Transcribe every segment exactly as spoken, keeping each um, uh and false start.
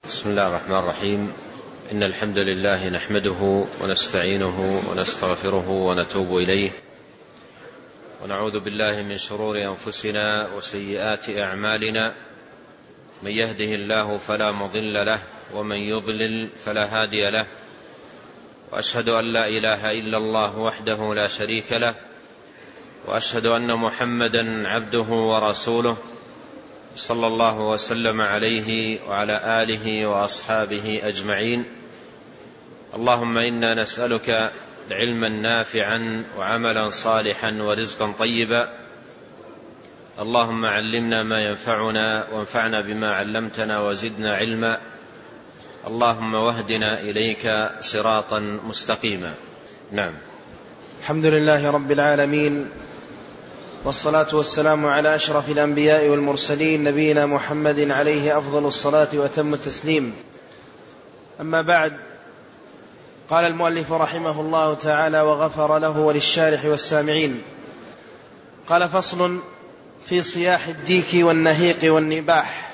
بسم الله الرحمن الرحيم. إن الحمد لله نحمده ونستعينه ونستغفره ونتوب إليه، ونعوذ بالله من شرور أنفسنا وسيئات أعمالنا. من يهده الله فلا مضل له، ومن يضلل فلا هادي له. وأشهد أن لا إله إلا الله وحده لا شريك له، وأشهد أن محمدا عبده ورسوله، صلى الله وسلم عليه وعلى آله وأصحابه أجمعين. اللهم إنا نسألك علما نافعا وعملا صالحا ورزقا طيبا. اللهم علمنا ما ينفعنا وانفعنا بما علمتنا وزدنا علما. اللهم واهدنا إليك صراطا مستقيما. نعم. الحمد لله رب العالمين، والصلاة والسلام على أشرف الأنبياء والمرسلين، نبينا محمد عليه أفضل الصلاة وأتم التسليم. أما بعد، قال المؤلف رحمه الله تعالى وغفر له وللشارح والسامعين. قال: فصل في صياح الديك والنهيق والنباح.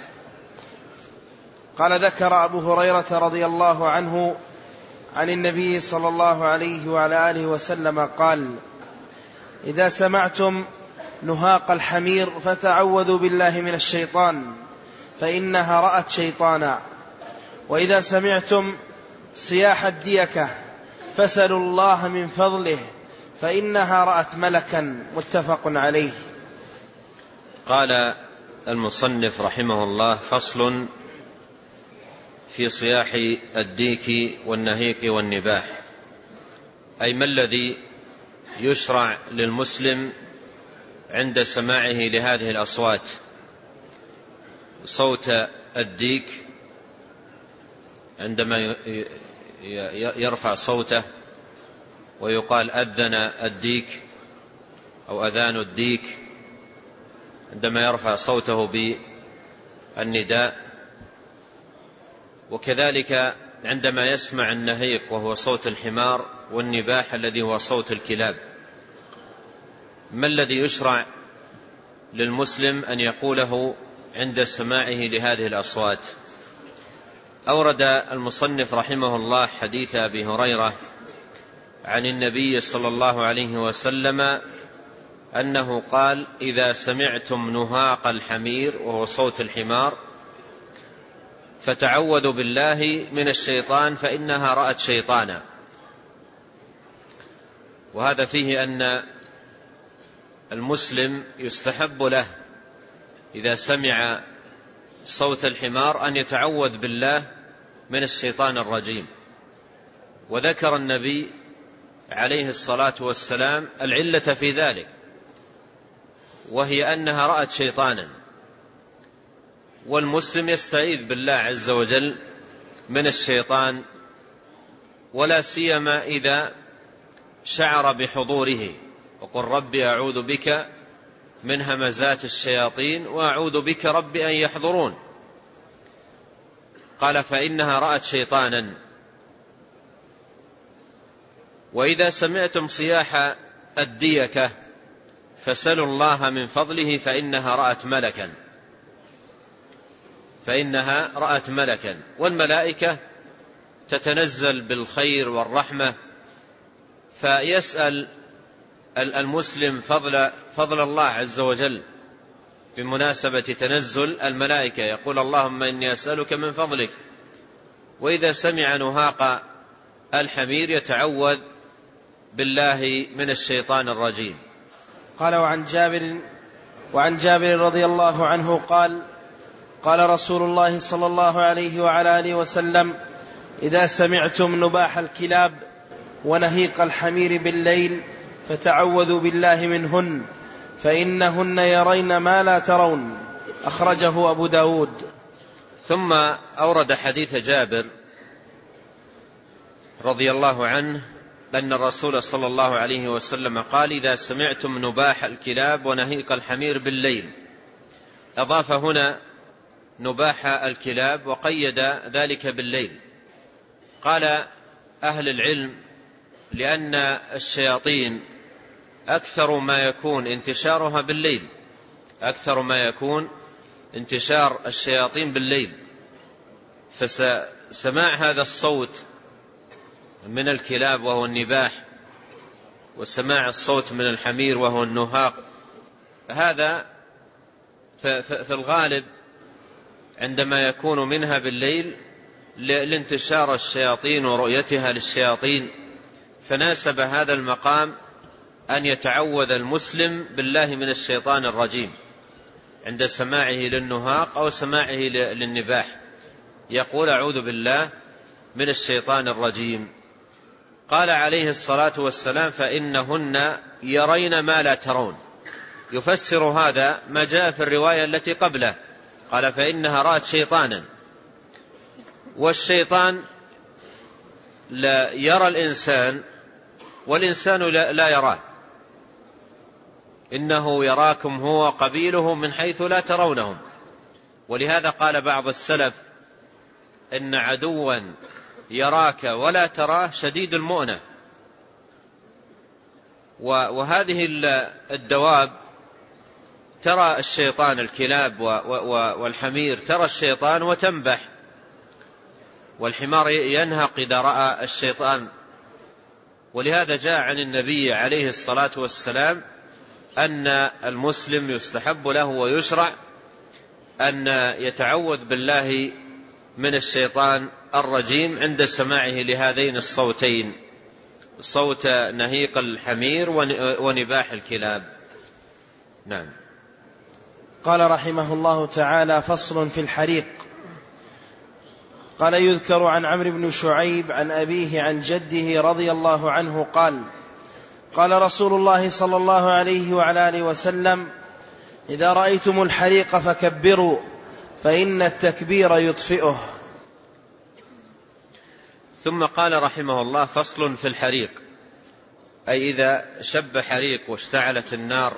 قال: ذكر أبو هريرة رضي الله عنه عن النبي صلى الله عليه وعلى آله وسلم قال: إذا سمعتم نهاق الحمير فتعوذوا بالله من الشيطان فإنها رأت شيطانا، وإذا سمعتم صياح الديكة فسلوا الله من فضله فإنها رأت ملكا. متفق عليه. قال المصنف رحمه الله: فصل في صياح الديك والنهيق والنباح. أي ما الذي يشرع للمسلم عند سماعه لهذه الأصوات؟ صوت الديك عندما يرفع صوته ويقال أذن الديك أو أذان الديك، عندما يرفع صوته بالنداء. وكذلك عندما يسمع النهيق وهو صوت الحمار، والنباح الذي هو صوت الكلاب. ما الذي يشرع للمسلم أن يقوله عند سماعه لهذه الأصوات؟ أورد المصنف رحمه الله حديث أبي هريرة عن النبي صلى الله عليه وسلم أنه قال: إذا سمعتم نهاق الحمير وهو صوت الحمار فتعوذوا بالله من الشيطان فإنها رأت شيطانا. وهذا فيه أن المسلم يستحب له إذا سمع صوت الحمار أن يتعوذ بالله من الشيطان الرجيم. وذكر النبي عليه الصلاة والسلام العلة في ذلك، وهي أنها رأت شيطانا. والمسلم يستعيذ بالله عز وجل من الشيطان، ولا سيما إذا شعر بحضوره. وقل ربي أعوذ بك من همزات الشياطين وأعوذ بك ربي أن يحضرون. قال: فإنها رأت شيطانا. وإذا سمعتم صياح الديكة فسلوا الله من فضله فإنها رأت ملكا فإنها رأت ملكا والملائكة تتنزل بالخير والرحمة، فيسأل المسلم فضل, فضل الله عز وجل بمناسبة تنزل الملائكة، يقول: اللهم إني أسألك من فضلك. وإذا سمع نهاق الحمير يتعوذ بالله من الشيطان الرجيم. قال: وعن جابر, وعن جابر رضي الله عنه قال: قال رسول الله صلى الله عليه وعلى آله وسلم: إذا سمعتم نباح الكلاب ونهيق الحمير بالليل فتعوذوا بالله منهن فإنهن يرين ما لا ترون. أخرجه أبو داود. ثم أورد حديث جابر رضي الله عنه أن الرسول صلى الله عليه وسلم قال: إذا سمعتم نباح الكلاب ونهيق الحمير بالليل. أضاف هنا نباح الكلاب وقيد ذلك بالليل. قال أهل العلم: لأن الشياطين أكثر ما يكون انتشارها بالليل، أكثر ما يكون انتشار الشياطين بالليل، فسماع هذا الصوت من الكلاب وهو النباح، وسماع الصوت من الحمير وهو النهاق، هذا في الغالب عندما يكون منها بالليل لانتشار الشياطين ورؤيتها للشياطين، فناسب هذا المقام أن يتعوذ المسلم بالله من الشيطان الرجيم عند سماعه للنهاق أو سماعه للنباح، يقول أعوذ بالله من الشيطان الرجيم. قال عليه الصلاة والسلام فإنهن يرين ما لا ترون، يفسر هذا ما جاء في الرواية التي قبله، قال فإنها رأت شيطانا، والشيطان لا يرى الإنسان والإنسان لا يراه، إنه يراكم هو قبيله من حيث لا ترونهم. ولهذا قال بعض السلف إن عدوا يراك ولا تراه شديد المؤنة. وهذه الدواب ترى الشيطان، الكلاب والحمير ترى الشيطان وتنبح، والحمار ينهق إذا رأى الشيطان. ولهذا جاء عن النبي عليه الصلاة والسلام أن المسلم يستحب له ويشرع أن يتعوذ بالله من الشيطان الرجيم عند سماعه لهذين الصوتين، صوت نهيق الحمير ونباح الكلاب. نعم. قال رحمه الله تعالى: فصل في الحريق. قال: يذكر عن عمرو بن شعيب عن أبيه عن جده رضي الله عنه قال: قال رسول الله صلى الله عليه وعلى آله وسلم: إذا رأيتم الحريق فكبروا فإن التكبير يطفئه. ثم قال رحمه الله: فصل في الحريق، أي إذا شب حريق واشتعلت النار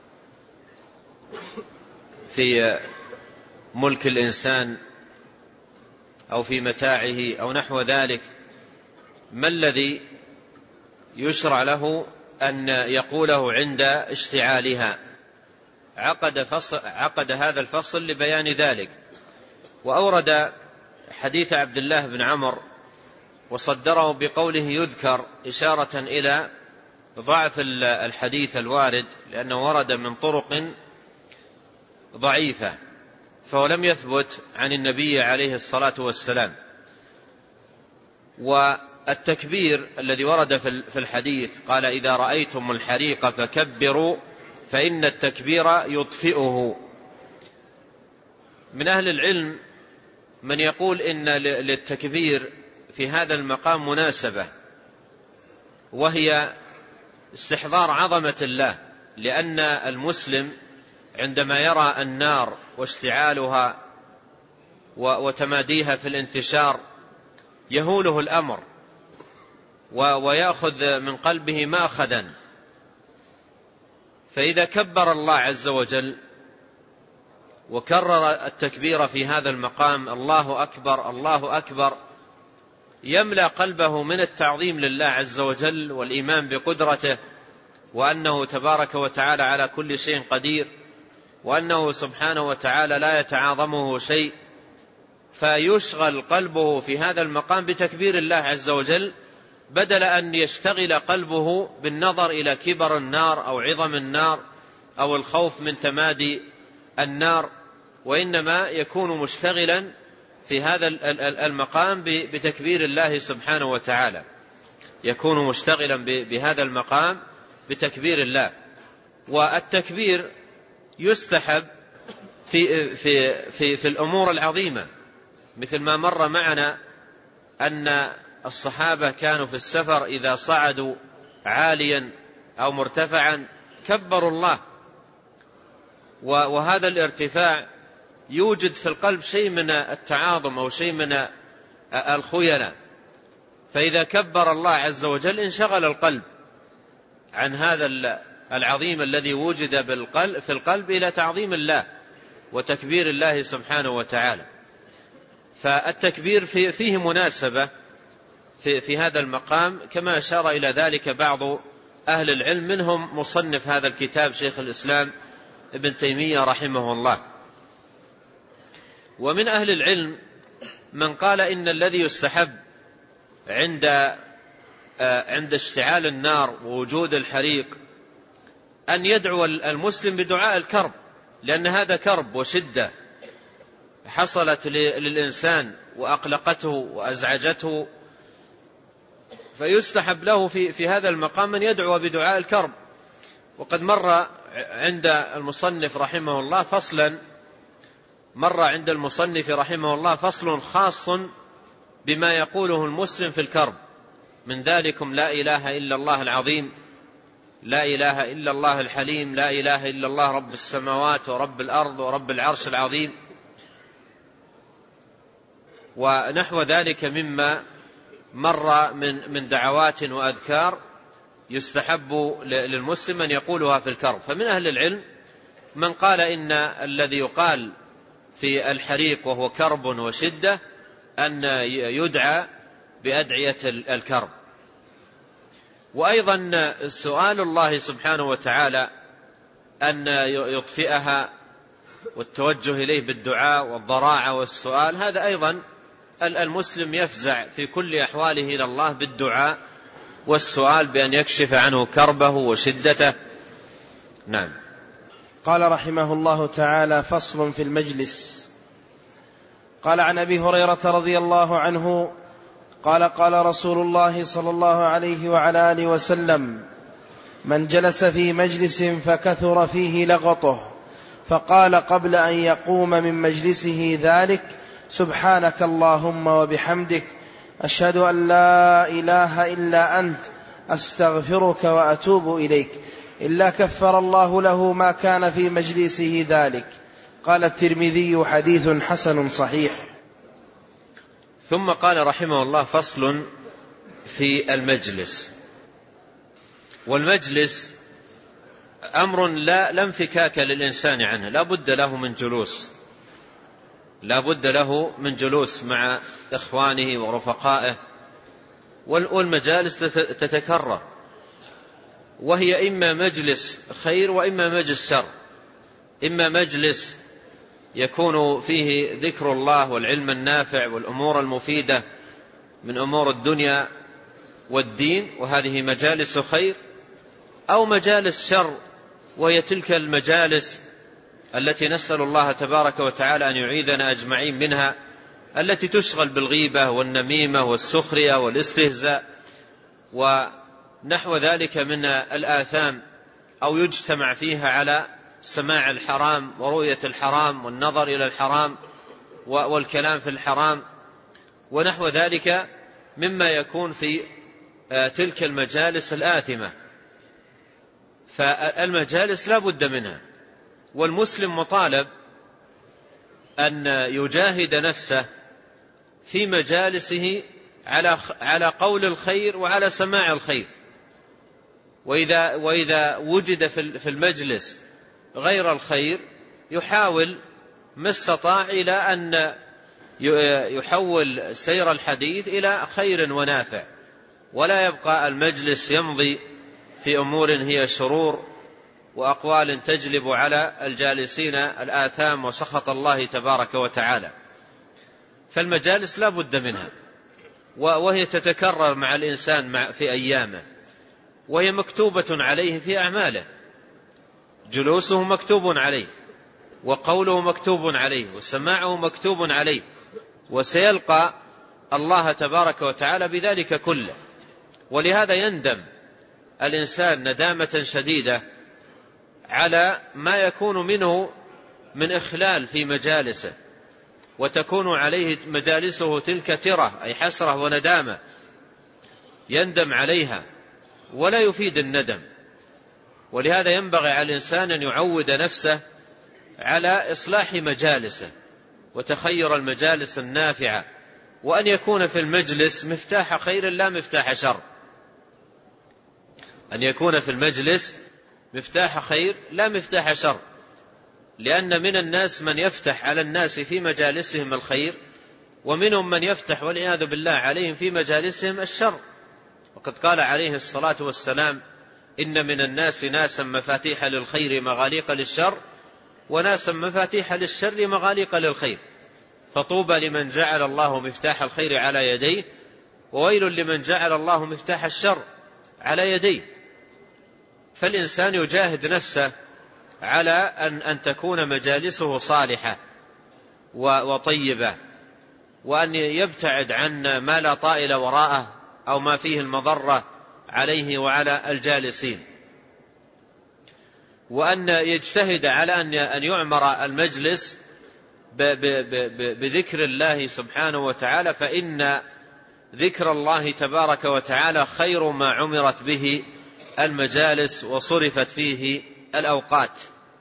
في ملك الإنسان أو في متاعه أو نحو ذلك، ما الذي يشرع له أن يقوله عند اشتعالها؟ عقد, فصل عقد هذا الفصل لبيان ذلك، وأورد حديث عبد الله بن عمرو وصدره بقوله يذكر، إشارة إلى ضعف الحديث الوارد، لأنه ورد من طرق ضعيفة فهو لم يثبت عن النبي عليه الصلاة والسلام. والتكبير الذي ورد في الحديث قال: إذا رأيتم الحريق فكبروا فإن التكبير يطفئه. من أهل العلم من يقول إن للتكبير في هذا المقام مناسبة، وهي استحضار عظمة الله، لأن المسلم عندما يرى النار واشتعالها وتماديها في الانتشار يهوله الأمر ويأخذ من قلبه مأخذا، فإذا كبر الله عز وجل وكرر التكبير في هذا المقام الله أكبر الله أكبر، يملأ قلبه من التعظيم لله عز وجل والإيمان بقدرته، وأنه تبارك وتعالى على كل شيء قدير، وأنه سبحانه وتعالى لا يتعاظمه شيء، فيشغل قلبه في هذا المقام بتكبير الله عز وجل، بدل أن يشتغل قلبه بالنظر إلى كبر النار أو عظم النار أو الخوف من تمادي النار، وإنما يكون مشتغلا في هذا المقام بتكبير الله سبحانه وتعالى، يكون مشتغلا بهذا المقام بتكبير الله. والتكبير يستحب في, في, في, في الأمور العظيمة، مثل ما مر معنا أن الصحابة كانوا في السفر إذا صعدوا عاليا أو مرتفعا كبروا الله، وهذا الارتفاع يوجد في القلب شيء من التعاظم أو شيء من الخيلة، فإذا كبر الله عز وجل انشغل القلب عن هذا العظيم الذي وجد في القلب إلى تعظيم الله وتكبير الله سبحانه وتعالى. فالتكبير فيه مناسبة في, في هذا المقام، كما أشار إلى ذلك بعض أهل العلم، منهم مصنف هذا الكتاب شيخ الإسلام ابن تيمية رحمه الله. ومن أهل العلم من قال إن الذي يستحب عند عند اشتعال النار ووجود الحريق أن يدعو المسلم بدعاء الكرب، لأن هذا كرب وشدة حصلت للإنسان وأقلقته وأزعجته، فيستحب له في, في هذا المقام أن يدعو بدعاء الكرب. وقد مر عند المصنف رحمه الله فصلا مر عند المصنف رحمه الله فصل خاص بما يقوله المسلم في الكرب، من ذلكم لا إله إلا الله العظيم، لا إله إلا الله الحليم، لا إله إلا الله رب السماوات ورب الأرض ورب العرش العظيم، ونحو ذلك مما مر من من دعوات وأذكار يستحب للمسلم أن يقولها في الكرب. فمن أهل العلم من قال إن الذي يقال في الحريق وهو كرب وشدة أن يدعى بأدعية الكرب. وأيضا سؤال الله سبحانه وتعالى أن يطفئها والتوجه إليه بالدعاء والضراعة والسؤال، هذا أيضا المسلم يفزع في كل أحواله إلى الله بالدعاء والسؤال بأن يكشف عنه كربه وشدته. نعم. قال رحمه الله تعالى: فصل في المجلس. قال عن أبي هريرة رضي الله عنه قال: قال رسول الله صلى الله عليه وعلى آله وسلم: من جلس في مجلس فكثر فيه لغطه فقال قبل أن يقوم من مجلسه ذلك: سبحانك اللهم وبحمدك أشهد أن لا إله إلا أنت أستغفرك وأتوب إليك، إلا كفر الله له ما كان في مجلسه ذلك. قال الترمذي: حديث حسن صحيح. ثم قال رحمه الله: فصل في المجلس. والمجلس أمر لا لا انفكاك للإنسان عنه، لا بد له من جلوس، لا بد له من جلوس مع إخوانه ورفقائه، والمجالس تتكرر، وهي إما مجلس خير وإما مجلس شر، إما مجلس يكون فيه ذكر الله والعلم النافع والأمور المفيدة من أمور الدنيا والدين، وهذه مجالس خير، أو مجالس شر، وهي تلك المجالس التي نسأل الله تبارك وتعالى أن يعيذنا أجمعين منها، التي تشغل بالغيبة والنميمة والسخرية والاستهزاء ونحو ذلك من الآثام، أو يجتمع فيها على سماع الحرام ورؤية الحرام والنظر إلى الحرام والكلام في الحرام ونحو ذلك مما يكون في تلك المجالس الآثمة. فالمجالس لا بد منها، والمسلم مطالب أن يجاهد نفسه في مجالسه على على قول الخير وعلى سماع الخير. وإذا وإذا وجد في المجلس غير الخير يحاول ما استطاع إلى أن يحول سير الحديث إلى خير ونافع، ولا يبقى المجلس يمضي في أمور هي شرور وأقوال تجلب على الجالسين الآثام وسخط الله تبارك وتعالى. فالمجالس لا بد منها، وهي تتكرر مع الإنسان في أيامه، وهي مكتوبة عليه في أعماله، جلوسه مكتوب عليه، وقوله مكتوب عليه، وسماعه مكتوب عليه، وسيلقى الله تبارك وتعالى بذلك كله. ولهذا يندم الإنسان ندامة شديدة على ما يكون منه من إخلال في مجالسه، وتكون عليه مجالسه تلك ترة، أي حسرة وندامة يندم عليها ولا يفيد الندم. ولهذا ينبغي على الإنسان أن يعود نفسه على إصلاح مجالسه وتخير المجالس النافعة، وأن يكون في المجلس مفتاح خير لا مفتاح شر، أن يكون في المجلس مفتاح خير لا مفتاح شر، لأن من الناس من يفتح على الناس في مجالسهم الخير، ومنهم من يفتح والعياذ بالله عليهم في مجالسهم الشر. وقد قال عليه الصلاة والسلام: إن من الناس ناسا مفاتيح للخير مغاليق للشر، وناسا مفاتيح للشر مغاليق للخير. فطوبى لمن جعل الله مفتاح الخير على يديه، وويل لمن جعل الله مفتاح الشر على يديه. فالإنسان يجاهد نفسه على أن, أن تكون مجالسه صالحة وطيبة، وأن يبتعد عن ما لا طائل وراءه أو ما فيه المضرة عليه وعلى الجالسين، وأن يجتهد على أن يعمر المجلس بذكر الله سبحانه وتعالى، فإن ذكر الله تبارك وتعالى خير ما عمرت به المجالس وصرفت فيه الأوقات.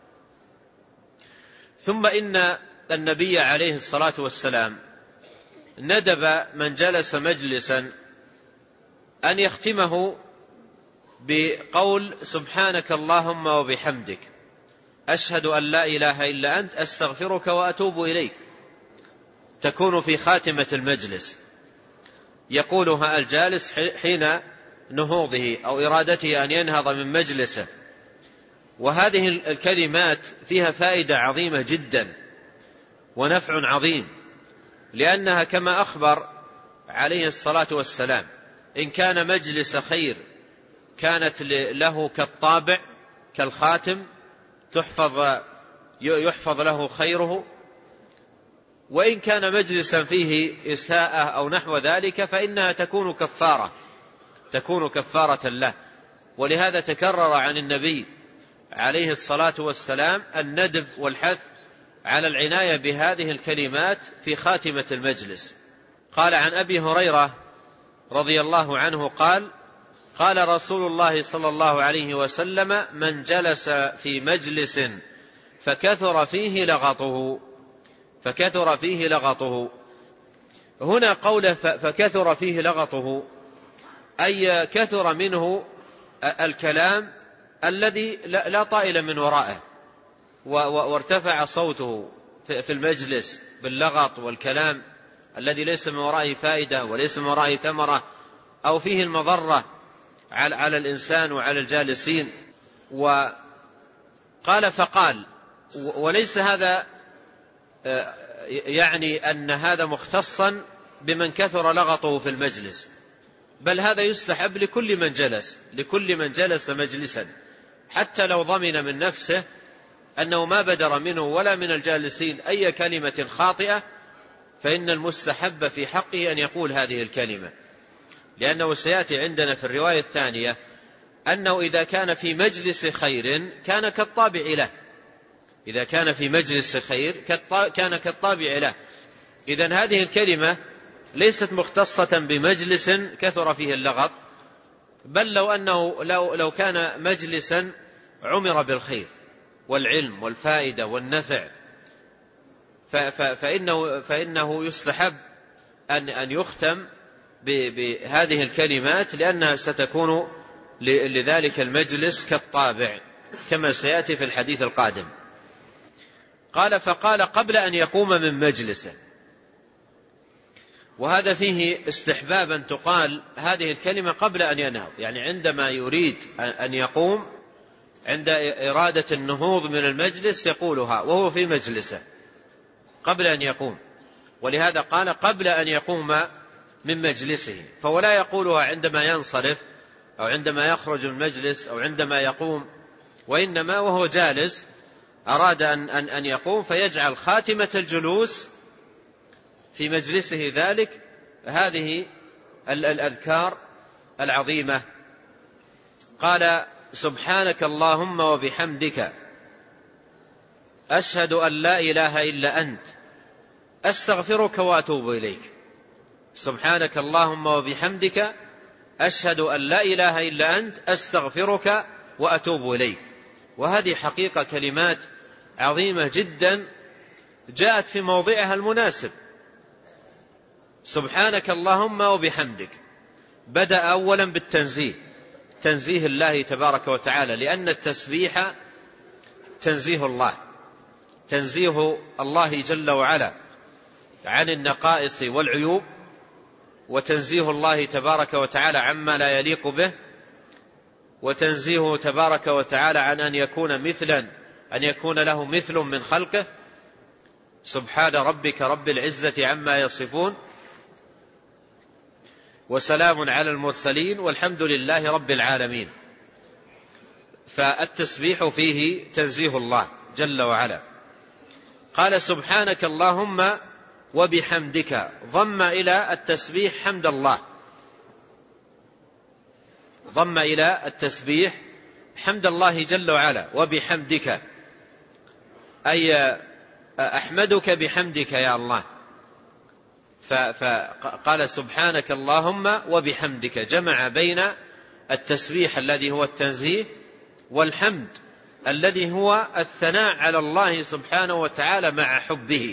ثم إن النبي عليه الصلاة والسلام ندب من جلس مجلسا أن يختمه بقول سبحانك اللهم وبحمدك أشهد أن لا إله إلا أنت أستغفرك وأتوب إليك، تكون في خاتمة المجلس، يقولها الجالس حين نهوضه أو إرادته أن ينهض من مجلسه. وهذه الكلمات فيها فائدة عظيمة جدا ونفع عظيم، لأنها كما أخبر عليه الصلاة والسلام إن كان مجلس خير كانت له كالطابع كالخاتم، تحفظ يحفظ له خيره، وإن كان مجلسا فيه إساءة أو نحو ذلك فإنها تكون كفارة تكون كفارة له. ولهذا تكرر عن النبي عليه الصلاة والسلام الندب والحث على العناية بهذه الكلمات في خاتمة المجلس. قال عن أبي هريرة رضي الله عنه قال قال رسول الله صلى الله عليه وسلم من جلس في مجلس فكثر فيه لغطه فكثر فيه لغطه هنا قوله فكثر فيه لغطه أي كثر منه الكلام الذي لا طائل من ورائه، وارتفع صوته في المجلس باللغط والكلام الذي ليس من ورائه فائدة وليس من ورائه ثمرة أو فيه المضرة على الإنسان وعلى الجالسين. وقال فقال، وليس هذا يعني أن هذا مختصا بمن كثر لغطه في المجلس، بل هذا يستحب لكل من جلس لكل من جلس مجلسا، حتى لو ضمن من نفسه أنه ما بدر منه ولا من الجالسين أي كلمة خاطئة، فإن المستحب في حقه أن يقول هذه الكلمة، لأنه سيأتي عندنا في الرواية الثانية أنه إذا كان في مجلس خير كان كالطابع له إذا كان في مجلس خير كان كالطابع له. إذن هذه الكلمة ليست مختصة بمجلس كثر فيه اللغط، بل لو أنه لو, لو كان مجلسا عمر بالخير والعلم والفائدة والنفع فإنه, فإنه يستحب أن, أن يختم بهذه الكلمات، لأنها ستكون لذلك المجلس كالطابع كما سيأتي في الحديث القادم. قال فقال قبل أن يقوم من مجلسه، وهذا فيه استحبابا تقال هذه الكلمة قبل أن ينهض، يعني عندما يريد أن يقوم عند إرادة النهوض من المجلس يقولها وهو في مجلسه قبل أن يقوم، ولهذا قال قبل أن يقوم من مجلسه، فولا يقولها عندما ينصرف أو عندما يخرج من المجلس أو عندما يقوم، وإنما وهو جالس أراد أن, أن, أن يقوم فيجعل خاتمة الجلوس في مجلسه ذلك هذه الأذكار العظيمة. قال سبحانك اللهم وبحمدك أشهد أن لا إله إلا أنت أستغفرك وأتوب إليك. سبحانك اللهم وبحمدك أشهد أن لا إله إلا أنت أستغفرك وأتوب إليك. وهذه حقيقة كلمات عظيمة جدا جاءت في موضعها المناسب. سبحانك اللهم وبحمدك بدأ أولا بالتنزيه، تنزيه الله تبارك وتعالى، لأن التسبيح تنزيه الله تنزيه الله جل وعلا عن النقائص والعيوب، وتنزيه الله تبارك وتعالى عما لا يليق به، وتنزيه تبارك وتعالى عن أن يكون مثلا أن يكون له مثل من خلقه، سبحان ربك رب العزة عما يصفون وسلام على المرسلين والحمد لله رب العالمين. فالتسبيح فيه تنزيه الله جل وعلا. قال سبحانك اللهم وبحمدك، ضم إلى التسبيح حمد الله، ضم إلى التسبيح حمد الله جل وعلا. وبحمدك أي أحمدك بحمدك يا الله. فقال سبحانك اللهم وبحمدك، جمع بين التسبيح الذي هو التنزيه والحمد الذي هو الثناء على الله سبحانه وتعالى مع حبه.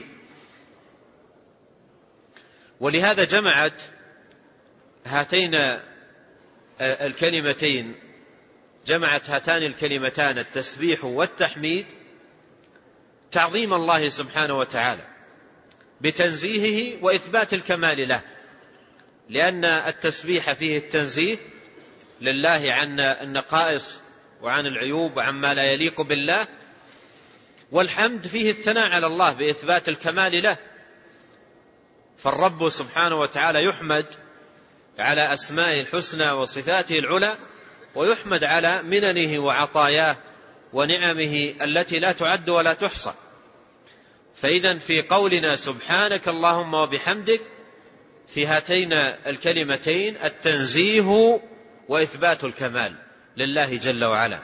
ولهذا جمعت هاتين الكلمتين، جمعت هاتان الكلمتان التسبيح والتحميد تعظيم الله سبحانه وتعالى بتنزيهه وإثبات الكمال له، لأن التسبيح فيه التنزيه لله عن النقائص وعن العيوب وعما لا يليق بالله، والحمد فيه الثناء على الله بإثبات الكمال له. فالرب سبحانه وتعالى يحمد على أسمائه الحسنى وصفاته العلى، ويحمد على مننه وعطاياه ونعمه التي لا تعد ولا تحصى. فإذا في قولنا سبحانك اللهم وبحمدك في هاتين الكلمتين التنزيه وإثبات الكمال لله جل وعلا.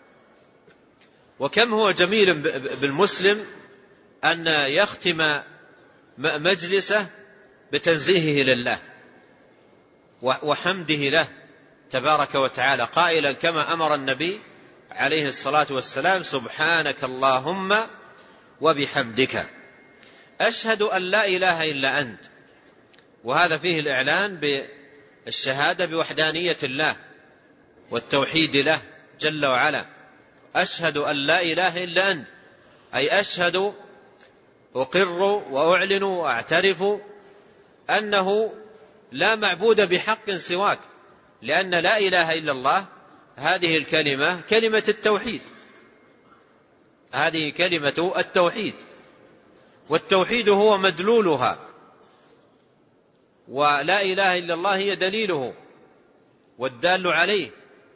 وكم هو جميل بالمسلم أن يختم مجلسه بتنزيهه لله وحمده له تبارك وتعالى، قائلا كما أمر النبي عليه الصلاة والسلام سبحانك اللهم وبحمدك أشهد أن لا إله إلا أنت. وهذا فيه الإعلان بالشهادة بوحدانية الله والتوحيد له جل وعلا. أشهد أن لا إله إلا أنت أي أشهد أقر وأعلن وأعترف أنه لا معبود بحق سواك، لأن لا إله إلا الله هذه الكلمة كلمة التوحيد، هذه كلمة التوحيد، والتوحيد هو مدلولها، ولا إله إلا الله هي دليله والدال عليه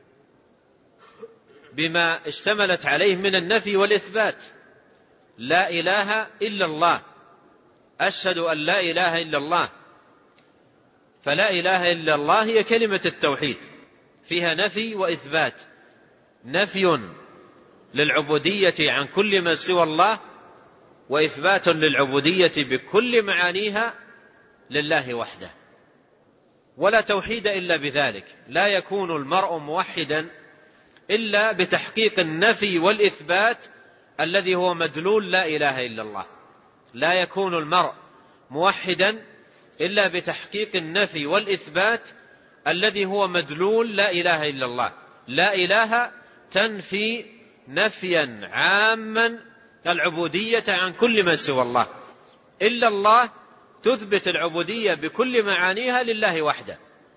بما اشتملت عليه من النفي والإثبات. لا إله إلا الله، أشهد أن لا إله إلا الله. فلا إله إلا الله هي كلمة التوحيد، فيها نفي وإثبات، نفي للعبودية عن كل من سوى الله، وإثبات للعبودية بكل معانيها لله وحده. ولا توحيد إلا بذلك، لا يكون المرء موحدا إلا بتحقيق النفي والإثبات الذي هو مدلول لا إله إلا الله. لا يكون المرء موحدا إلا بتحقيق النفي والإثبات الذي هو مدلول لا إله إلا الله. لا إله تنفي نفيا عاما العبودية عن كل من سوى الله، إلا الله تثبت العبودية بكل معانيها لله وحده.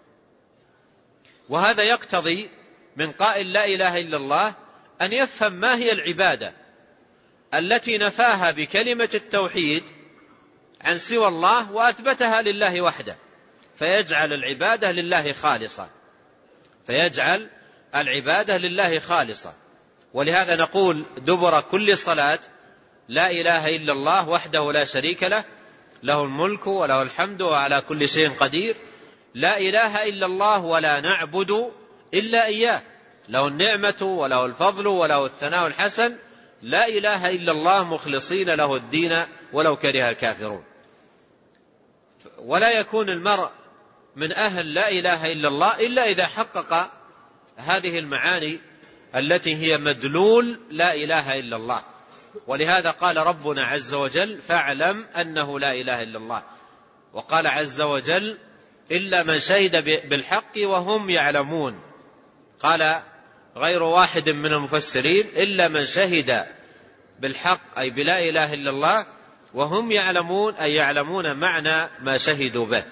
وهذا يقتضي من قائل لا إله إلا الله أن يفهم ما هي العبادة التي نفاها بكلمة التوحيد عن سوى الله وأثبتها لله وحده، فيجعل العبادة لله خالصة، فيجعل العبادة لله خالصة. ولهذا نقول دبر كل صلاة لا إله إلا الله وحده لا شريك له، له الملك وله الحمد وعلى كل شيء قدير. لا إله إلا الله ولا نعبد إلا إياه، له النعمة وله الفضل وله الثناء الحسن. لا إله إلا الله مخلصين له الدين ولو كره الكافرون. ولا يكون المرء من أهل لا إله إلا الله إلا إذا حقق هذه المعاني التي هي مدلول لا إله إلا الله. ولهذا قال ربنا عز وجل فاعلم أنه لا إله إلا الله، وقال عز وجل إلا من شهد بالحق وهم يعلمون. قال غير واحد من المفسرين إلا من شهد بالحق أي بلا إله إلا الله وهم يعلمون أي يعلمون معنى ما شهدوا به.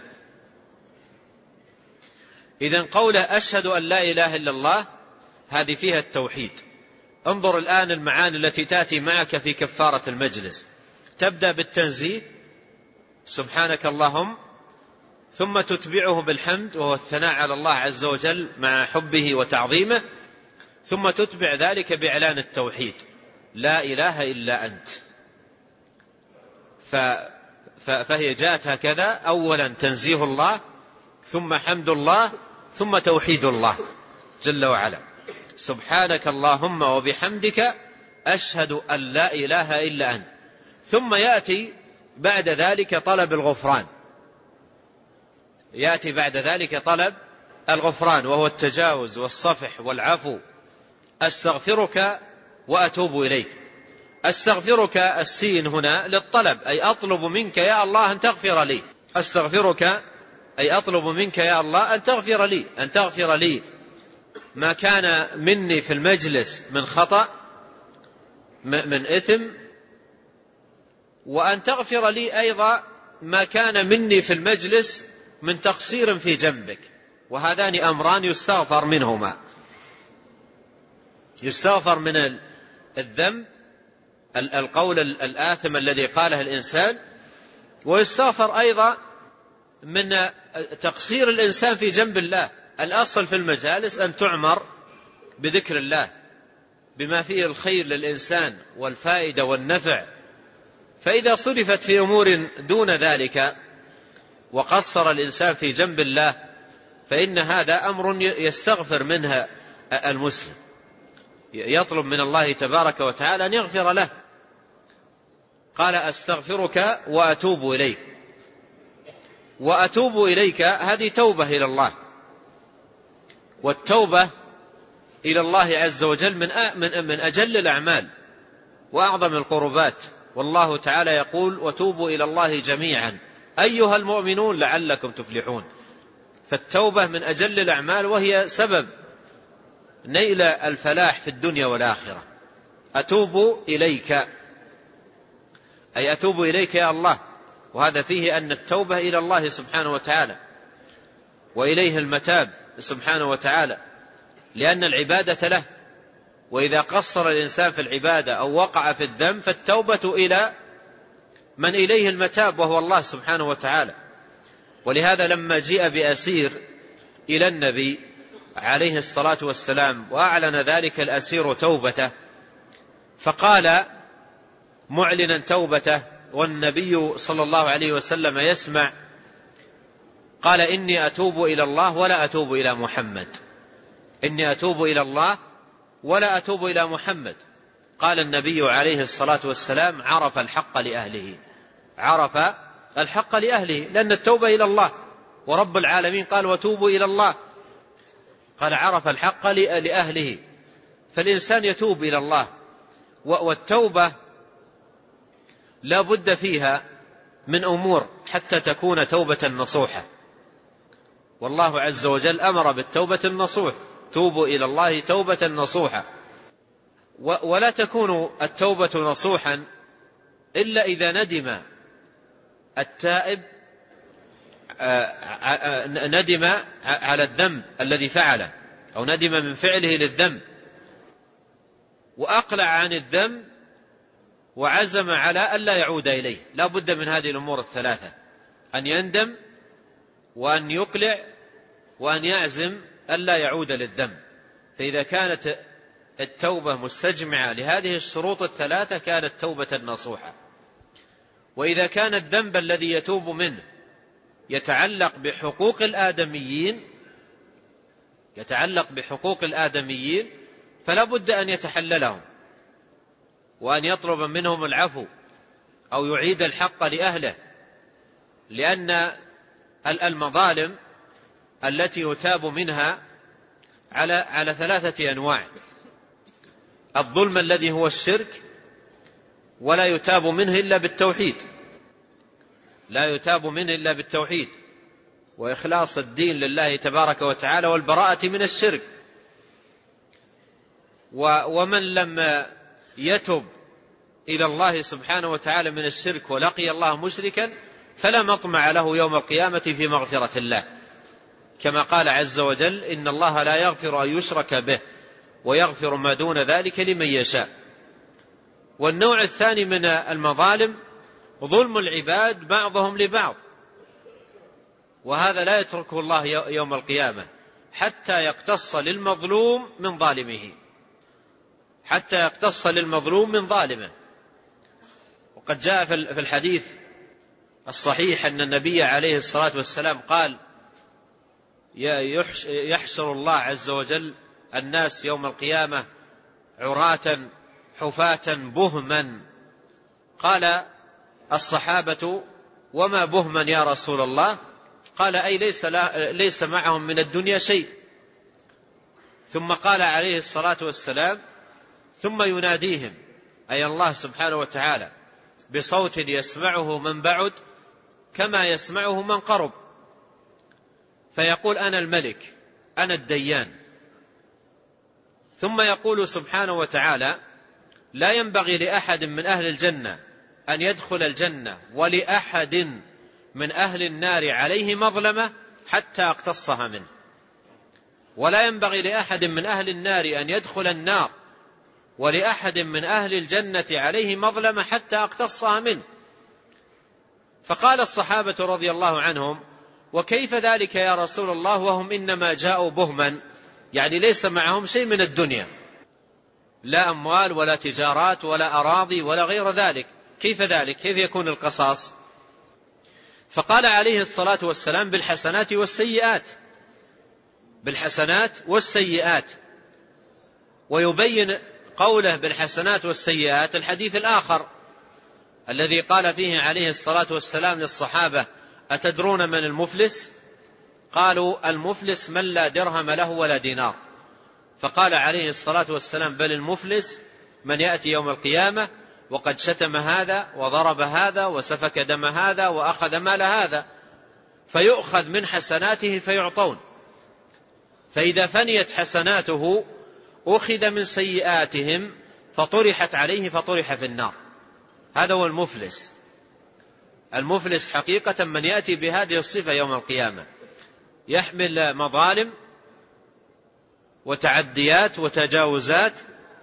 إذن قوله أشهد أن لا إله إلا الله هذه فيها التوحيد. انظر الآن المعاني التي تأتي معك في كفارة المجلس. تبدأ بالتنزيه سبحانك اللهم، ثم تتبعه بالحمد وهو الثناء على الله عز وجل مع حبه وتعظيمه، ثم تتبع ذلك بإعلان التوحيد لا إله إلا أنت. فهي جاءت هكذا، أولا تنزيه الله، ثم حمد الله، ثم توحيد الله جل وعلا. سبحانك اللهم وبحمدك أشهد أن لا إله إلا أنت. ثم يأتي بعد ذلك طلب الغفران، يأتي بعد ذلك طلب الغفران وهو التجاوز والصفح والعفو. أستغفرك وأتوب إليك. أستغفرك السين هنا للطلب، أي أطلب منك يا الله أن تغفر لي. أستغفرك أي أطلب منك يا الله أن تغفر لي، أن تغفر لي ما كان مني في المجلس من خطأ من إثم، وأن تغفر لي أيضا ما كان مني في المجلس من تقصير في جنبك. وهذان أمران يستغفر منهما، يستغفر من الذنب القول الآثم الذي قاله الإنسان، ويستغفر أيضا من تقصير الإنسان في جنب الله. الأصل في المجالس أن تعمر بذكر الله بما فيه الخير للإنسان والفائدة والنفع، فإذا صرفت في أمور دون ذلك وقصر الإنسان في جنب الله فإن هذا أمر يستغفر منها المسلم، يطلب من الله تبارك وتعالى أن يغفر له. قال أستغفرك وأتوب إليك. وأتوب إليك هذه توبة إلى الله، والتوبة إلى الله عز وجل من من أجل الأعمال وأعظم القربات. والله تعالى يقول وتوبوا إلى الله جميعا أيها المؤمنون لعلكم تفلحون. فالتوبة من أجل الأعمال وهي سبب نيل الفلاح في الدنيا والآخرة. أتوب إليك أي أتوب إليك يا الله، وهذا فيه أن التوبة إلى الله سبحانه وتعالى وإليه المتاب سبحانه وتعالى، لأن العبادة له، وإذا قصر الإنسان في العبادة أو وقع في الذنب فالتوبة إلى من إليه المتاب وهو الله سبحانه وتعالى. ولهذا لما جاء بأسير إلى النبي عليه الصلاة والسلام وأعلن ذلك الأسير توبته، فقال معلنا توبته والنبي صلى الله عليه وسلم يسمع، قال إني أتوب إلى الله ولا أتوب إلى محمد، إني أتوب إلى الله ولا أتوب إلى محمد. قال النبي عليه الصلاة والسلام عرف الحق لأهله، عرف الحق لأهله، لأن التوبة إلى الله، ورب العالمين قال وتوبوا إلى الله، قال عرف الحق لأهله. فالإنسان يتوب إلى الله، والتوبة لا بد فيها من أمور حتى تكون توبة نصوحة، والله عز وجل أمر بالتوبة النصوح، توبوا إلى الله توبة نصوحة. ولا تكون التوبة نصوحا إلا إذا ندم التائب ندم على الذنب الذي فعله أو ندم من فعله للذنب وأقلع عن الذنب وعزم على ألا يعود إليه. لا بد من هذه الأمور الثلاثة، أن يندم وأن يقلع وأن يعزم ألا يعود للذنب. فإذا كانت التوبة مستجمعة لهذه الشروط الثلاثة كانت توبة نصوحة. وإذا كان الذنب الذي يتوب منه يتعلق بحقوق الآدميين يتعلق بحقوق الآدميين فلا بد أن يتحللهم وأن يطلب منهم العفو أو يعيد الحق لأهله، لأن المظالم التي يتاب منها على على ثلاثة أنواع: الظلم الذي هو الشرك ولا يتاب منه إلا بالتوحيد، لا يتاب منه إلا بالتوحيد وإخلاص الدين لله تبارك وتعالى والبراءة من الشرك. ومن لم يتب إلى الله سبحانه وتعالى من الشرك ولقي الله مشركا فلا مطمع له يوم القيامة في مغفرة الله، كما قال عز وجل إن الله لا يغفر أن يشرك به ويغفر ما دون ذلك لمن يشاء. والنوع الثاني من المظالم ظلم العباد بعضهم لبعض، وهذا لا يتركه الله يوم القيامة حتى يقتص للمظلوم من ظالمه، حتى يقتص للمظلوم من ظالمه. وقد جاء في الحديث الصحيح أن النبي عليه الصلاة والسلام قال: يحشر الله عز وجل الناس يوم القيامة عراة حفاة بهما. قال الصحابة: وما بهما يا رسول الله؟ قال: أي ليس, ليس معهم من الدنيا شيء. ثم قال عليه الصلاة والسلام: ثم يناديهم، أي الله سبحانه وتعالى، بصوت يسمعه من بعد كما يسمعه من قرب، فيقول: أنا الملك، أنا الديان. ثم يقول سبحانه وتعالى: لا ينبغي لأحد من أهل الجنة أن يدخل الجنة ولأحد من أهل النار عليه مظلمة حتى أقتصها منه، ولا ينبغي لأحد من أهل النار أن يدخل النار ولأحد من أهل الجنة عليه مظلمة حتى أقتصها منه. فقال الصحابة رضي الله عنهم: وكيف ذلك يا رسول الله وهم إنما جاءوا بهما؟ يعني ليس معهم شيء من الدنيا، لا أموال ولا تجارات ولا أراضي ولا غير ذلك، كيف ذلك؟ كيف يكون القصاص؟ فقال عليه الصلاة والسلام: بالحسنات والسيئات، بالحسنات والسيئات. ويبين قوله بالحسنات والسيئات الحديث الآخر الذي قال فيه عليه الصلاة والسلام للصحابة: أتدرون من المفلس؟ قالوا: المفلس من لا درهم له ولا دينار. فقال عليه الصلاة والسلام: بل المفلس من يأتي يوم القيامة وقد شتم هذا وضرب هذا وسفك دم هذا وأخذ مال هذا، فيؤخذ من حسناته فيعطون، فإذا فنيت حسناته أخذ من سيئاتهم فطرحت عليه فطرح في النار. هذا هو المفلس. المفلس حقيقة من يأتي بهذه الصفة يوم القيامة، يحمل مظالم وتعديات وتجاوزات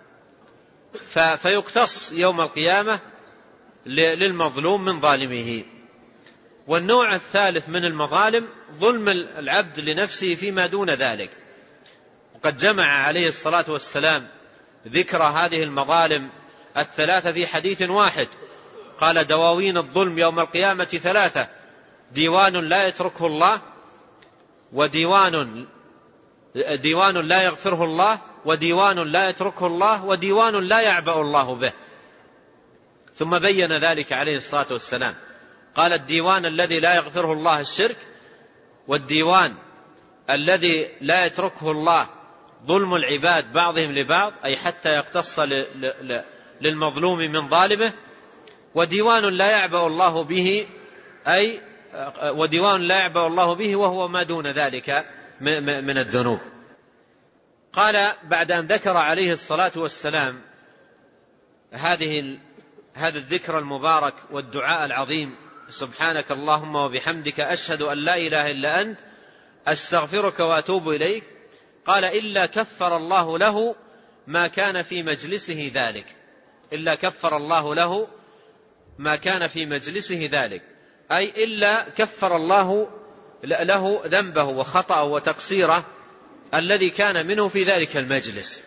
فيقتص يوم القيامة للمظلوم من ظالمه. والنوع الثالث من المظالم ظلم العبد لنفسه فيما دون ذلك، وقد جمع عليه الصلاة والسلام ذكر هذه المظالم الثلاثة في حديث واحد. قال: دواوين الظلم يوم القيامة ثلاثة: ديوان لا يتركه الله، وديوان ديوان لا يغفره الله، وديوان لا يتركه الله، وديوان لا يعبأ الله به. ثم بين ذلك عليه الصلاة والسلام، قال: الديوان الذي لا يغفره الله الشرك، والديوان الذي لا يتركه الله ظلم العباد بعضهم لبعض، أي حتى يقتص للمظلوم من ظالمه، وديوان لا يعبأ الله به، أي وديوان لا يعبأ الله به وهو ما دون ذلك من الذنوب. قال بعد أن ذكر عليه الصلاة والسلام هذه هذا الذكر المبارك والدعاء العظيم: سبحانك اللهم وبحمدك أشهد أن لا إله إلا أنت أستغفرك وأتوب إليك، قال: إلا كفر الله له ما كان في مجلسه ذلك، إلا كفر الله له ما كان في مجلسه ذلك، أي إلا كفر الله له ذنبه وخطأه وتقصيره الذي كان منه في ذلك المجلس.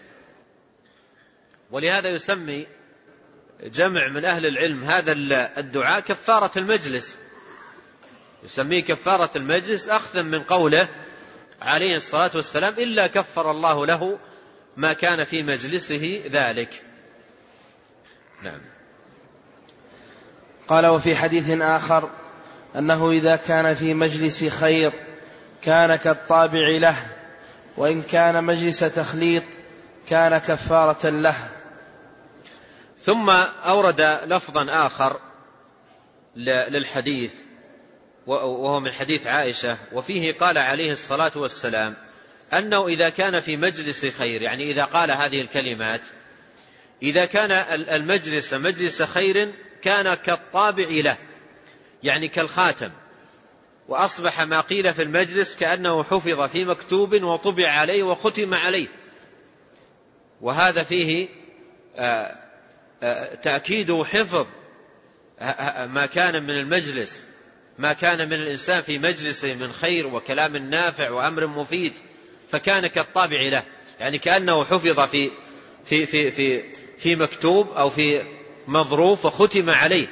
ولهذا يسمي جمع من أهل العلم هذا الدعاء كفارة المجلس، يسميه كفارة المجلس أخذا من قوله عليه الصلاة والسلام: إلا كفر الله له ما كان في مجلسه ذلك. نعم. قال: وفي حديث آخر أنه إذا كان في مجلس خير كان كالطابع له، وإن كان مجلس تخليط كان كفارة له. ثم أورد لفظا آخر للحديث وهو من حديث عائشة، وفيه قال عليه الصلاة والسلام أنه إذا كان في مجلس خير، يعني إذا قال هذه الكلمات، إذا كان المجلس مجلس خير كان كالطابع له، يعني كالخاتم، وأصبح ما قيل في المجلس كأنه حفظ في مكتوب وطبع عليه وختم عليه. وهذا فيه تأكيد حفظ ما كان من المجلس ما كان من الإنسان في مجلسه من خير وكلام نافع وأمر مفيد فكان كالطابع له، يعني كأنه حفظ في في في في في مكتوب أو في مظروف وختم عليه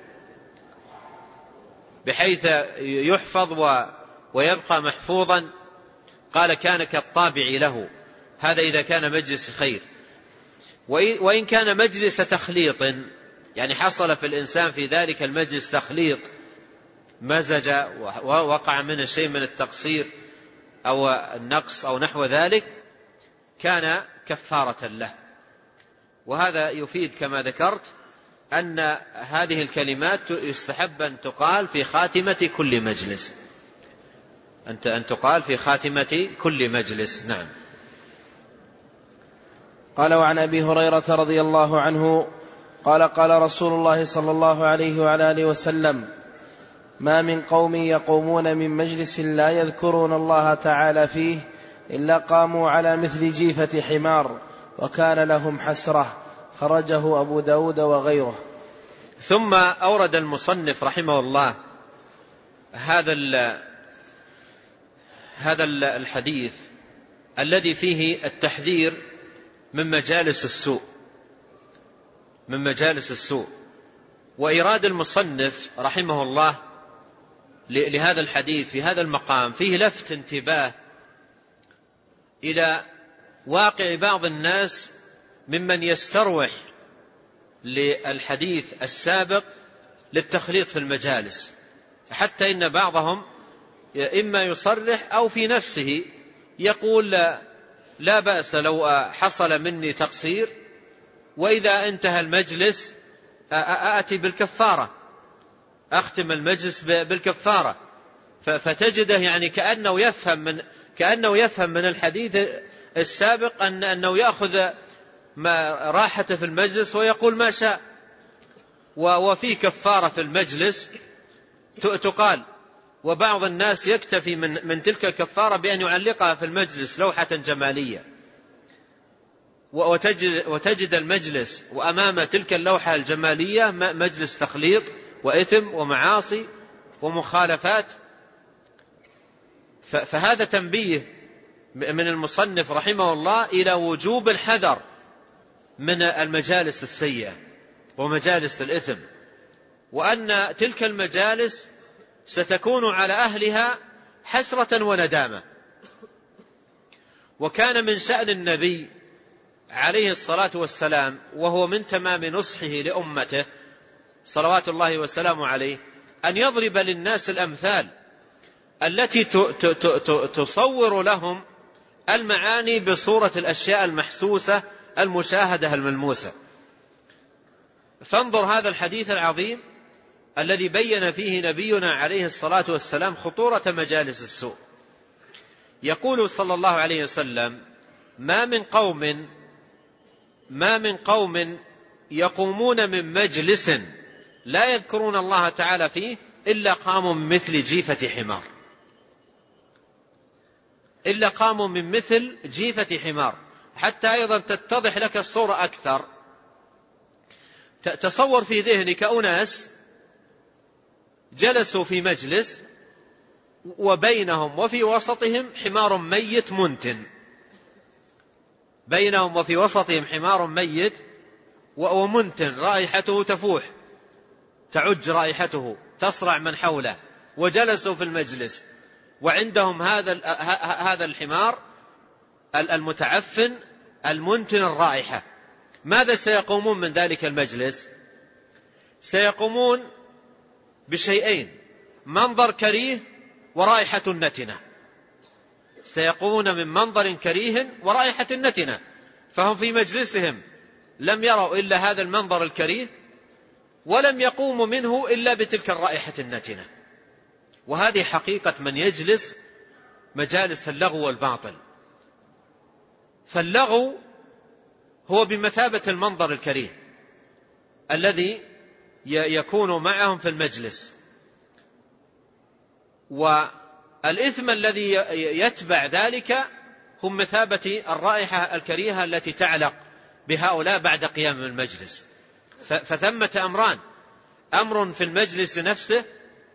بحيث يحفظ ويبقى محفوظا. قال كان كالطابع له، هذا إذا كان مجلس خير. وإن كان مجلس تخليط، يعني حصل في الإنسان في ذلك المجلس تخليط، مزج ووقع منه شيء من التقصير أو النقص أو نحو ذلك، كان كفارة له. وهذا يفيد كما ذكرت أن هذه الكلمات يستحب أن تقال في خاتمة كل مجلس، أن تقال في خاتمة كل مجلس. نعم. قال: وعن أبي هريرة رضي الله عنه قال: قال رسول الله صلى الله عليه وعلى آله وسلم: ما من قوم يقومون من مجلس لا يذكرون الله تعالى فيه إلا قاموا على مثل جيفة حمار وكان لهم حسرة. خرجه أبو داود وغيره. ثم أورد المصنف رحمه الله هذا هذا الحديث الذي فيه التحذير من مجالس السوء من مجالس السوء وإيراد المصنف رحمه الله لهذا الحديث في هذا المقام فيه لفت انتباه إلى واقع بعض الناس ممن يستروح للحديث السابق للتخليط في المجالس، حتى إن بعضهم إما يصرح أو في نفسه يقول لا, لا بأس لو حصل مني تقصير، وإذا انتهى المجلس آتي بالكفارة، أختم المجلس بالكفارة. فتجده يعني كأنه يفهم من كأنه يفهم من الحديث السابق أن أنه يأخذ ما راحته في المجلس ويقول ما شاء، وفي كفارة في المجلس تقال. وبعض الناس يكتفي من, من تلك الكفارة بأن يعلقها في المجلس لوحة جمالية، وتجد, وتجد المجلس وأمام تلك اللوحة الجمالية مجلس تخليط وإثم ومعاصي ومخالفات. فهذا تنبيه من المصنف رحمه الله إلى وجوب الحذر من المجالس السيئة ومجالس الإثم، وأن تلك المجالس ستكون على أهلها حسرة وندامة. وكان من شأن النبي عليه الصلاة والسلام، وهو من تمام نصحه لأمته صلوات الله وسلامه عليه، أن يضرب للناس الأمثال التي تصور لهم المعاني بصورة الأشياء المحسوسة المشاهدة الملموسة. فانظر هذا الحديث العظيم الذي بين فيه نبينا عليه الصلاة والسلام خطورة مجالس السوء. يقول صلى الله عليه وسلم: ما من قوم ما من قوم يقومون من مجلس لا يذكرون الله تعالى فيه إلا قاموا من مثل جيفة حمار إلا قاموا من مثل جيفة حمار حتى أيضا تتضح لك الصورة أكثر. تصور في ذهنك أناس جلسوا في مجلس وبينهم وفي وسطهم حمار ميت منتن بينهم وفي وسطهم حمار ميت ومنتن رائحته تفوح تعج رائحته تصرع من حوله، وجلسوا في المجلس وعندهم هذا هذا الحمار المتعفن المنتن الرائحة. ماذا سيقومون من ذلك المجلس؟ سيقومون بشيئين: منظر كريه ورائحة نتنة. سيقومون من منظر كريه ورائحة نتنة، فهم في مجلسهم لم يروا إلا هذا المنظر الكريه ولم يقوموا منه إلا بتلك الرائحة النتنة. وهذه حقيقة من يجلس مجالس اللغو والباطل. فاللغو هو بمثابة المنظر الكريه الذي يكون معهم في المجلس، والإثم الذي يتبع ذلك هم مثابة الرائحة الكريهة التي تعلق بهؤلاء بعد قيام المجلس. فثمة أمران: أمر في المجلس نفسه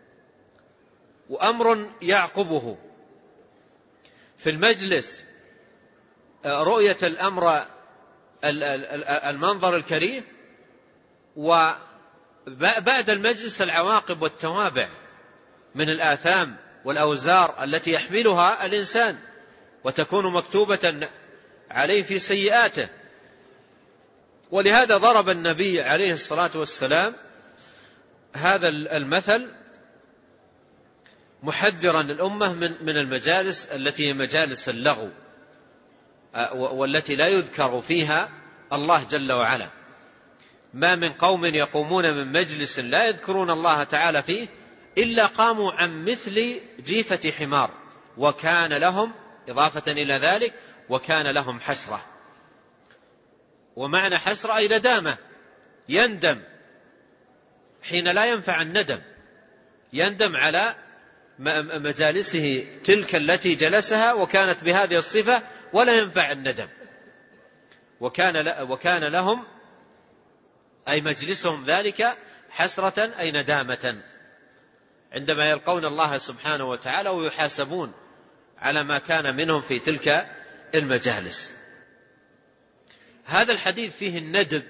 وأمر يعقبه. في المجلس رؤية الأمر المنظر الكريم، وبعد المجلس العواقب والتوابع من الآثام والأوزار التي يحملها الإنسان وتكون مكتوبة عليه في سيئاته. ولهذا ضرب النبي عليه الصلاة والسلام هذا المثل محذرا الأمة من المجالس التي هي مجالس اللغو والتي لا يذكر فيها الله جل وعلا. ما من قوم يقومون من مجلس لا يذكرون الله تعالى فيه إلا قاموا عن مثل جيفة حمار، وكان لهم إضافة إلى ذلك وكان لهم حسرة. ومعنى حسرة أي ندامة، يندم حين لا ينفع الندم، يندم على مجالسه تلك التي جلسها وكانت بهذه الصفة ولا ينفع الندم. وكان وكان لهم أي مجلسهم ذلك حسرة أي ندامة عندما يلقون الله سبحانه وتعالى ويحاسبون على ما كان منهم في تلك المجالس. هذا الحديث فيه الندب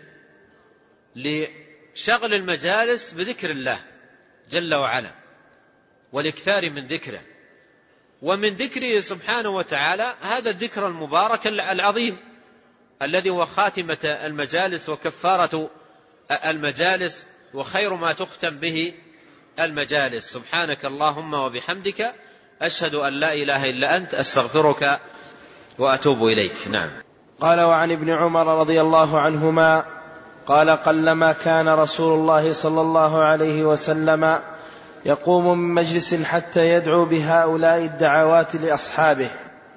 لشغل المجالس بذكر الله جل وعلا والإكثار من ذكره، ومن ذكره سبحانه وتعالى هذا الذكر المبارك العظيم الذي هو خاتمة المجالس وكفارة المجالس وخير ما تختم به المجالس. سبحانك اللهم وبحمدك أشهد أن لا إله إلا أنت أستغفرك وأتوب إليك. نعم. قال: وعن ابن عمر رضي الله عنهما قال: قلما كان رسول الله صلى الله عليه وسلم يقوم من مجلس حتى يدعو بهؤلاء الدعوات لأصحابه: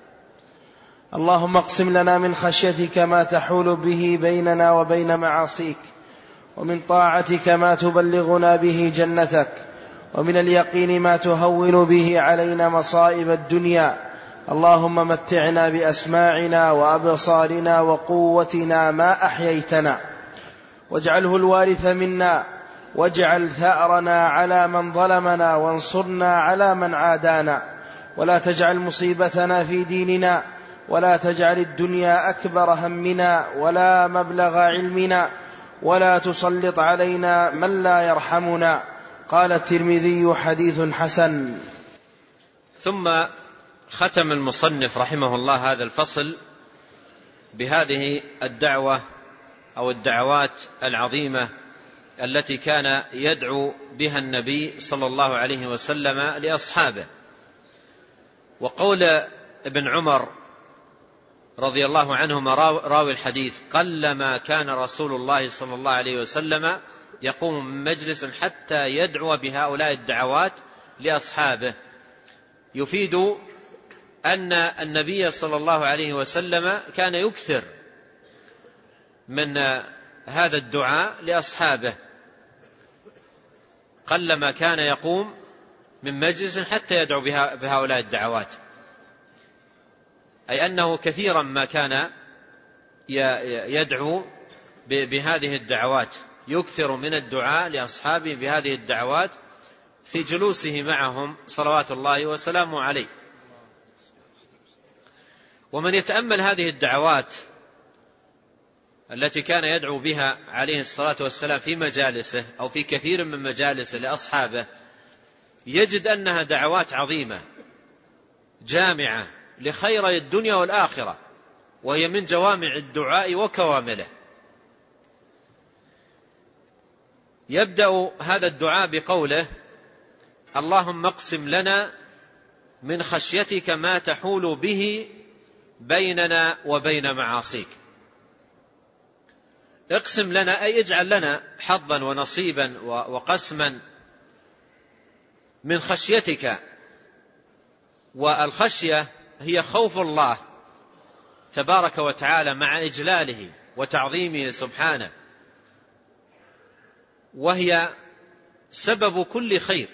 اللهم اقسم لنا من خشيتك ما تحول به بيننا وبين معاصيك، ومن طاعتك ما تبلغنا به جنتك، ومن اليقين ما تهون به علينا مصائب الدنيا، اللهم متعنا بأسماعنا وأبصارنا وقوتنا ما أحييتنا، واجعله الوارث منا، واجعل ثأرنا على من ظلمنا، وانصرنا على من عادانا، ولا تجعل مصيبتنا في ديننا، ولا تجعل الدنيا أكبر همنا ولا مبلغ علمنا، ولا تسلط علينا من لا يرحمنا. قال الترمذي: حديث حسن. ثم ختم المصنف رحمه الله هذا الفصل بهذه الدعوة أو الدعوات العظيمة التي كان يدعو بها النبي صلى الله عليه وسلم لأصحابه. وقول ابن عمر رضي الله عنهما راوي الحديث: قلما كان رسول الله صلى الله عليه وسلم يقوم من مجلس حتى يدعو بهؤلاء الدعوات لأصحابه، يفيد أن النبي صلى الله عليه وسلم كان يكثر من هذا الدعاء لأصحابه. قلما كان يقوم من مجلس حتى يدعو بهؤلاء الدعوات، أي أنه كثيرا ما كان يدعو بهذه الدعوات، يكثر من الدعاء لأصحابه بهذه الدعوات في جلوسه معهم صلوات الله وسلامه عليه. ومن يتأمل هذه الدعوات التي كان يدعو بها عليه الصلاة والسلام في مجالسه أو في كثير من مجالسه لأصحابه، يجد أنها دعوات عظيمة جامعة لخير الدنيا والآخرة، وهي من جوامع الدعاء وكوامله. يبدأ هذا الدعاء بقوله: اللهم اقسم لنا من خشيتك ما تحول به بيننا وبين معاصيك. اقسم لنا أي اجعل لنا حظا ونصيبا وقسما من خشيتك. والخشية هي خوف الله تبارك وتعالى مع إجلاله وتعظيمه سبحانه، وهي سبب كل خير.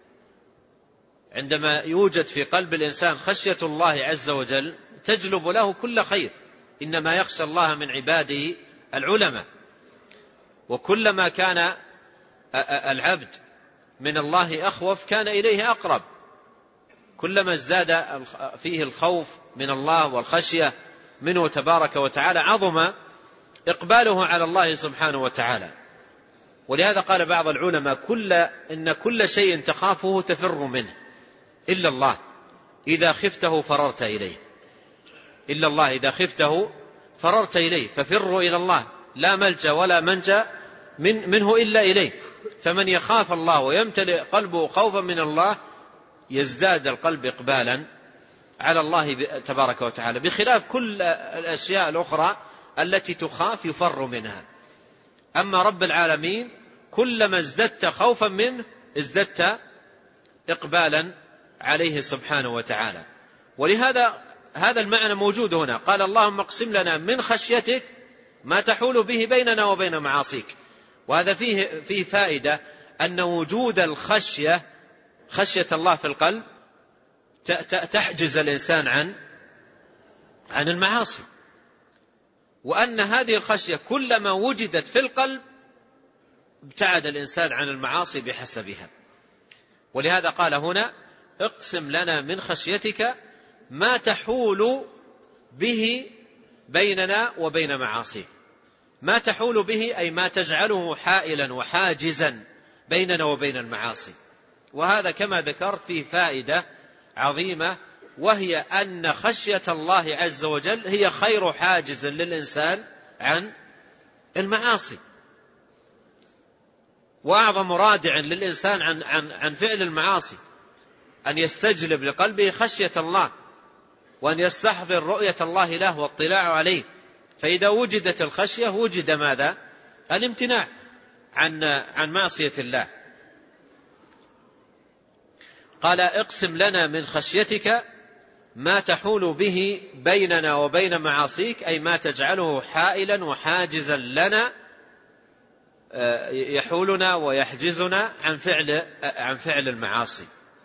عندما يوجد في قلب الإنسان خشية الله عز وجل تجلب له كل خير. إنما يخشى الله من عباده العلماء. وكلما كان العبد من الله أخوف كان إليه أقرب. كلما ازداد فيه الخوف من الله والخشية منه تبارك وتعالى عظم إقباله على الله سبحانه وتعالى. ولهذا قال بعض العلماء كل إن كل شيء تخافه تفر منه إلا الله إذا خفته فررت إليه. إلا الله إذا خفته فررت إليه، ففروا إلى الله، لا ملجأ ولا منجأ من منه إلا إليه. فمن يخاف الله ويمتلئ قلبه خوفا من الله يزداد القلب إقبالا على الله تبارك وتعالى، بخلاف كل الأشياء الأخرى التي تخاف يفر منها. أما رب العالمين كلما ازددت خوفا منه ازددت إقبالا عليه سبحانه وتعالى. ولهذا هذا المعنى موجود هنا. قال اللهم اقسم لنا من خشيتك ما تحول به بيننا وبين معاصيك. وهذا فيه, فيه فائدة أن وجود الخشية، خشية الله في القلب، تحجز الإنسان عن عن المعاصي، وأن هذه الخشية كلما وجدت في القلب ابتعد الإنسان عن المعاصي بحسبها. ولهذا قال هنا اقسم لنا من خشيتك ما تحول به بيننا وبين معاصيك. ما تحول به أي ما تجعله حائلا وحاجزا بيننا وبين المعاصي. وهذا كما ذكرت فيه فائدة عظيمة، وهي أن خشية الله عز وجل هي خير حاجز للإنسان عن المعاصي، وأعظم رادع للإنسان عن, عن, عن فعل المعاصي أن يستجلب لقلبه خشية الله، وأن يستحضر رؤية الله له واطلاع عليه. فإذا وجدت الخشية وجد ماذا؟ الامتناع عن, عن معصية الله. قال اقسم لنا من خشيتك ما تحول به بيننا وبين معاصيك، أي ما تجعله حائلا وحاجزا لنا، يحولنا ويحجزنا عن فعل عن فعل المعاصي.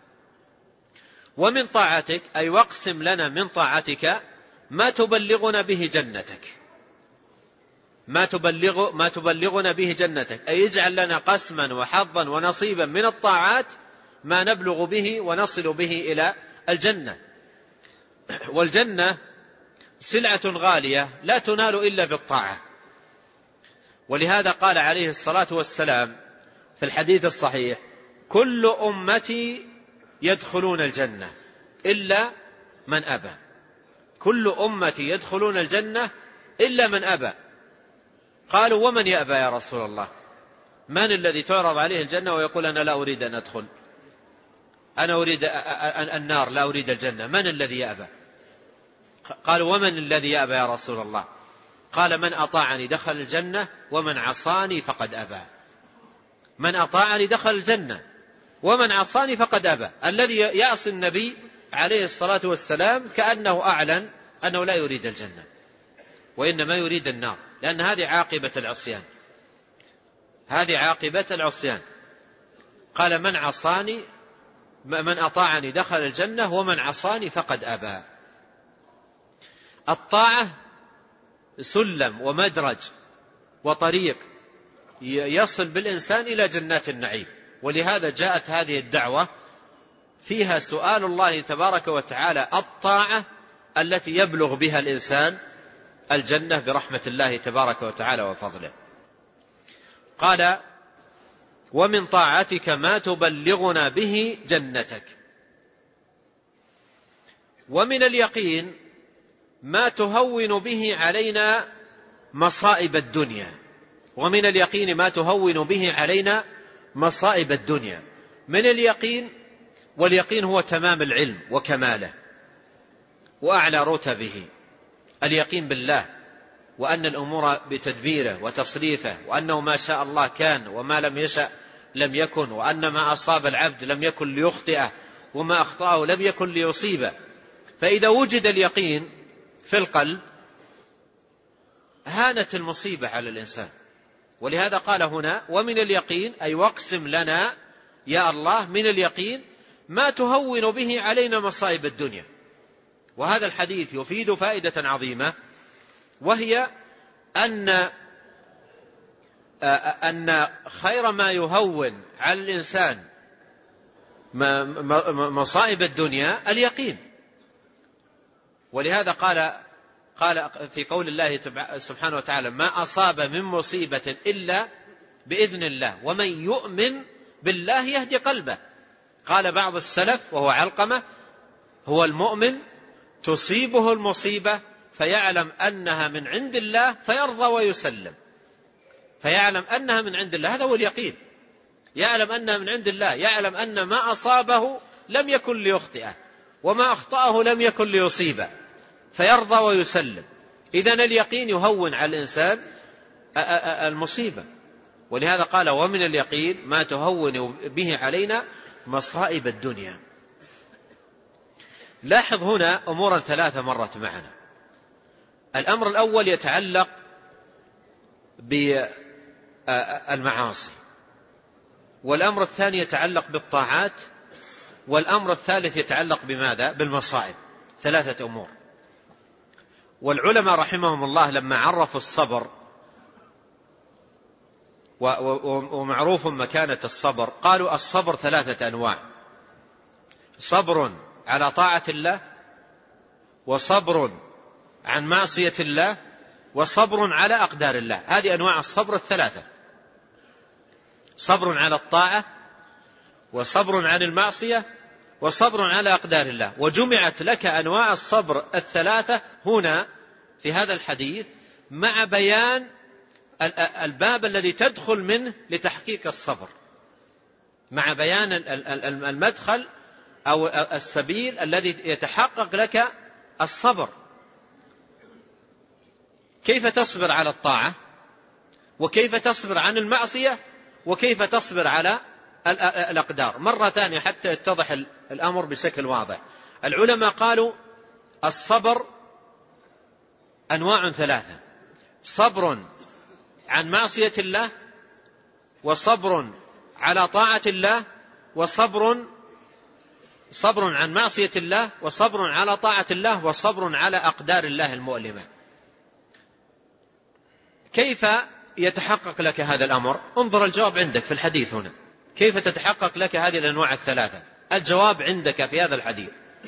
ومن طاعتك أي واقسم لنا من طاعتك ما تبلغنا به جنتك. ما تبلغ ما تبلغنا به جنتك أي يجعل لنا قسما وحظا ونصيبا من الطاعات ما نبلغ به ونصل به إلى الجنة. والجنة سلعة غالية لا تنال إلا بالطاعة. ولهذا قال عليه الصلاة والسلام في الحديث الصحيح كل أمتي يدخلون الجنة إلا من أبى. كل أمتي يدخلون الجنة إلا من أبى. قالوا ومن يأبى يا رسول الله؟ من الذي تعرض عليه الجنة ويقول أنا لا أريد أن أدخل، أنا أريد النار لا أريد الجنة؟ من الذي يأبى؟ قالوا ومن الذي يأبى يا رسول الله؟ قال من أطاعني دخل الجنة ومن عصاني فقد أبى. من أطاعني دخل الجنة ومن عصاني فقد أبى. الذي يعصي النبي عليه الصلاة والسلام كأنه أعلن أنه لا يريد الجنة وإنما يريد النار، لأن هذه عاقبة العصيان، هذه عاقبة العصيان. قال من عصاني من أطاعني دخل الجنة ومن عصاني فقد أبى. الطاعة سلم ومدرج وطريق يصل بالإنسان إلى جنات النعيم. ولهذا جاءت هذه الدعوة فيها سؤال الله تبارك وتعالى الطاعة التي يبلغ بها الإنسان الجنة برحمة الله تبارك وتعالى وفضله. قال ومن طاعتك ما تبلغنا به جنتك. ومن اليقين ما تهون به علينا مصائب الدنيا. ومن اليقين ما تهون به علينا مصائب الدنيا. من اليقين، واليقين هو تمام العلم وكماله وأعلى رتبه، اليقين بالله، وأن الأمور بتدبيره وتصريفه، وأنه ما شاء الله كان وما لم يشأ لم يكن، وأن ما أصاب العبد لم يكن ليخطئه وما أخطأه لم يكن ليصيبه. فإذا وجد اليقين في القلب هانت المصيبة على الإنسان. ولهذا قال هنا ومن اليقين أي واقسم لنا يا الله من اليقين ما تهون به علينا مصائب الدنيا. وهذا الحديث يفيد فائدة عظيمة، وهي أن أن خير ما يهون على الإنسان مصائب الدنيا اليقين. ولهذا قال قال في قول الله سبحانه وتعالى: ما أصاب من مصيبة إلا بإذن الله ومن يؤمن بالله يهدي قلبه. قال بعض السلف وهو علقمة: هو المؤمن تصيبه المصيبة فيعلم أنها من عند الله فيرضى ويسلم. فيعلم أنها من عند الله، هذا هو اليقين. يعلم أنها من عند الله، يعلم أن ما أصابه لم يكن ليخطئه وما أخطأه لم يكن ليصيبه، فيرضى ويسلم. إذن اليقين يهون على الإنسان المصيبة. ولهذا قال: ومن اليقين ما تهون به علينا مصائب الدنيا. لاحظ هنا أمورا ثلاثة مرت معنا. الأمر الأول يتعلق بالمعاصي، والأمر الثاني يتعلق بالطاعات، والأمر الثالث يتعلق بماذا؟ بالمصائب. ثلاثة أمور. والعلماء رحمهم الله لما عرفوا الصبر، ومعروف مكانة الصبر، قالوا: الصبر ثلاثة أنواع: صبر على طاعة الله، وصبر عن معصية الله، وصبر على أقدار الله. هذه أنواع الصبر الثلاثة: صبر على الطاعة، وصبر عن المعصية، وصبر على أقدار الله. وجمعت لك أنواع الصبر الثلاثة هنا في هذا الحديث مع بيان الباب الذي تدخل منه لتحقيق الصبر، مع بيان المدخل أو السبيل الذي يتحقق لك الصبر. كيف تصبر على الطاعة، وكيف تصبر عن المعصية، وكيف تصبر على الأقدار. مرة ثانية حتى يتضح الأمر بشكل واضح. العلماء قالوا: الصبر أنواع ثلاثة: صبر عن معصية الله، وصبر على طاعة الله، وصبر صبر عن معصية الله، وصبر على طاعة الله، وصبر على أقدار الله المؤلمة. كيف يتحقق لك هذا الأمر؟ انظر الجواب عندك في الحديث هنا. كيف تتحقق لك هذه الأنواع الثلاثة؟ الجواب عندك في هذا الحديث.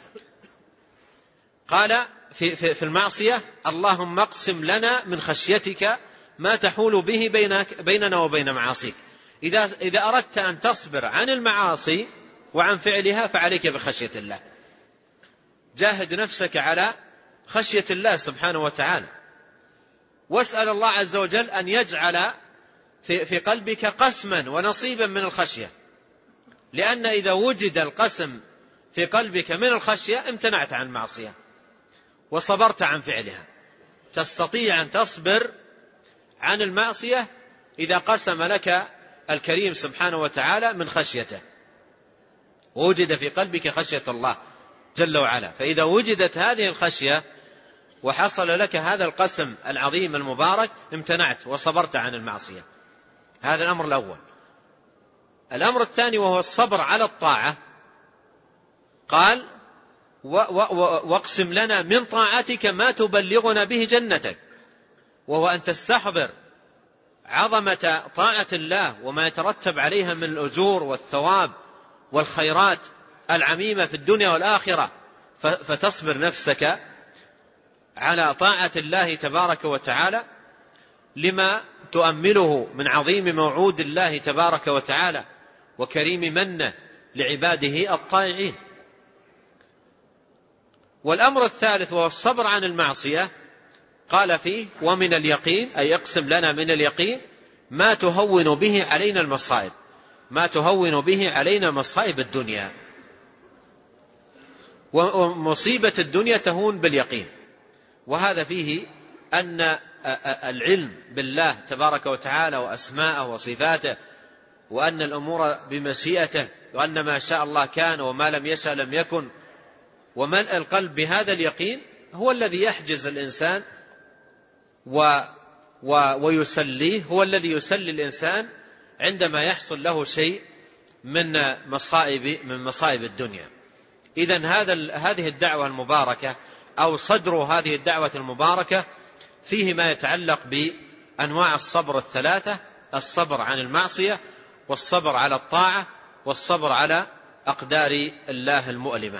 قال في, في, في المعصية: اللهم اقسم لنا من خشيتك ما تحول به بينك بيننا وبين معاصيك. إذا, إذا أردت أن تصبر عن المعاصي وعن فعلها فعليك بخشية الله. جاهد نفسك على خشية الله سبحانه وتعالى، واسأل الله عز وجل أن يجعل في, في قلبك قسما ونصيبا من الخشية، لأن إذا وجد القسم في قلبك من الخشية امتنعت عن المعصية وصبرت عن فعلها. تستطيع أن تصبر عن المعصية إذا قسم لك الكريم سبحانه وتعالى من خشيته، ووجد في قلبك خشية الله جل وعلا. فإذا وجدت هذه الخشية وحصل لك هذا القسم العظيم المبارك امتنعت وصبرت عن المعصية. هذا الأمر الأول. الأمر الثاني وهو الصبر على الطاعة. قال: واقسم لنا من طاعتك ما تبلغنا به جنتك، وهو أن تستحضر عظمة طاعة الله وما يترتب عليها من الأجور والثواب والخيرات العميمة في الدنيا والآخرة، فتصبر نفسك على طاعة الله تبارك وتعالى لما تؤمله من عظيم موعود الله تبارك وتعالى وكريم منه لعباده الطائعين. والأمر الثالث وهو الصبر عن المعصية. قال فيه: ومن اليقين، أي اقسم لنا من اليقين ما تهون به علينا المصائب، ما تهون به علينا مصائب الدنيا. ومصيبة الدنيا تهون باليقين. وهذا فيه أن العلم بالله تبارك وتعالى وأسماءه وصفاته، وأن الأمور بمشيئته، وأن ما شاء الله كان وما لم يشاء لم يكن، وملء القلب بهذا اليقين هو الذي يحجز الإنسان و و ويسليه، هو الذي يسلي الإنسان عندما يحصل له شيء من مصائب من مصائب الدنيا. إذن هذا هذه الدعوة المباركة أو صدر هذه الدعوة المباركة فيه ما يتعلق بأنواع الصبر الثلاثة: الصبر عن المعصية والصبر على الطاعة والصبر على أقدار الله المؤلمة.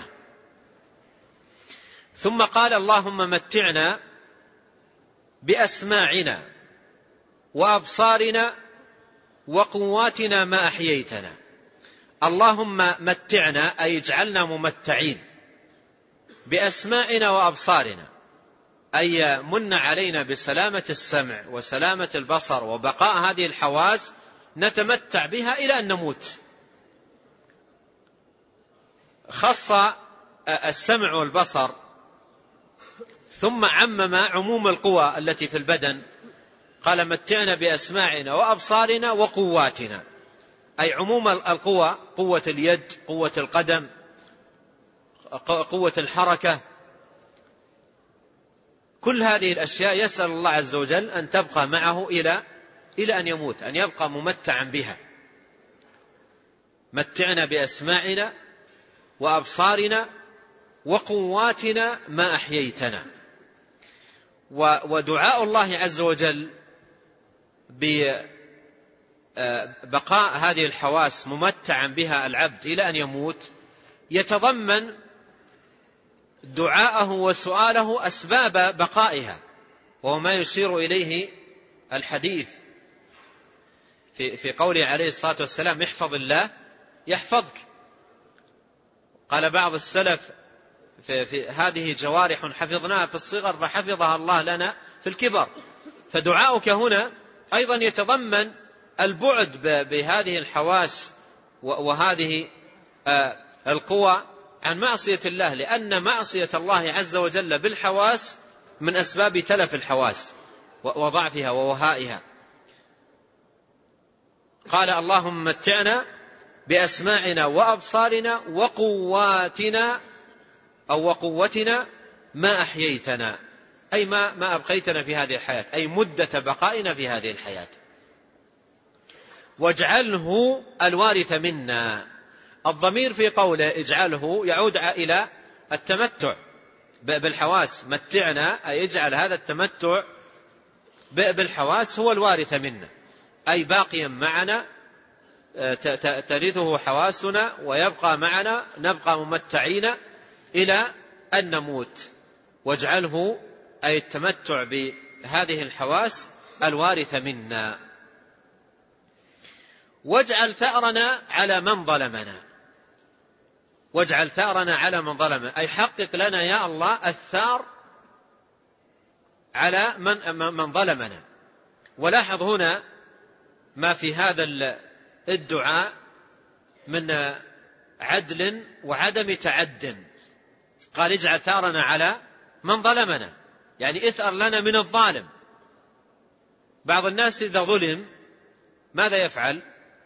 ثم قال اللهم متعنا بأسماعنا وأبصارنا وقواتنا ما أحييتنا. اللهم متعنا أي اجعلنا ممتعين بأسماعنا وأبصارنا، أي من علينا بسلامة السمع وسلامة البصر وبقاء هذه الحواس نتمتع بها إلى أن نموت. خص السمع والبصر ثم عمم عموم القوى التي في البدن، قال متعنا بأسماعنا وأبصارنا وقواتنا، أي عموم القوى، قوة اليد، قوة القدم، قوة الحركة، كل هذه الأشياء يسأل الله عز وجل أن تبقى معه إلى إلى أن يموت، أن يبقى ممتعا بها. متعنا بأسماعنا وأبصارنا وقواتنا ما أحييتنا. ودعاء الله عز وجل ببقاء هذه الحواس ممتعا بها العبد إلى أن يموت يتضمن دعاءه وسؤاله أسباب بقائها، وهو ما يشير إليه الحديث في في قوله عليه الصلاة والسلام احفظ الله يحفظك. قال بعض السلف في, في هذه جوارح حفظناها في الصغر فحفظها الله لنا في الكبر. فدعاؤك هنا أيضا يتضمن البعد بهذه الحواس وهذه القوى عن معصية الله، لأن معصية الله عز وجل بالحواس من أسباب تلف الحواس وضعفها ووهائها. قال اللهم متعنا بأسماعنا وأبصارنا وقواتنا أو وقوتنا ما أحييتنا، أي ما, ما أبقيتنا في هذه الحياة، أي مدة بقائنا في هذه الحياة. واجعله الوارث منا. الضمير في قوله اجعله يعود إلى التمتع بالحواس. متعنا أي اجعل هذا التمتع بالحواس هو الوارث منا، أي باقيا معنا ترثه حواسنا ويبقى معنا، نبقى ممتعين إلى أن نموت. واجعله أي التمتع بهذه الحواس الوارث منا. واجعل ثأرنا على من ظلمنا. واجعل ثأرنا على من ظلمنا أي حقق لنا يا الله الثار على من, من ظلمنا. ولاحظ هنا ما في هذا الدعاء من عدل وعدم تعد. قال اجعل ثارنا على من ظلمنا، يعني اثأر لنا من الظالم. بعض الناس إذا ظلم ماذا يفعل؟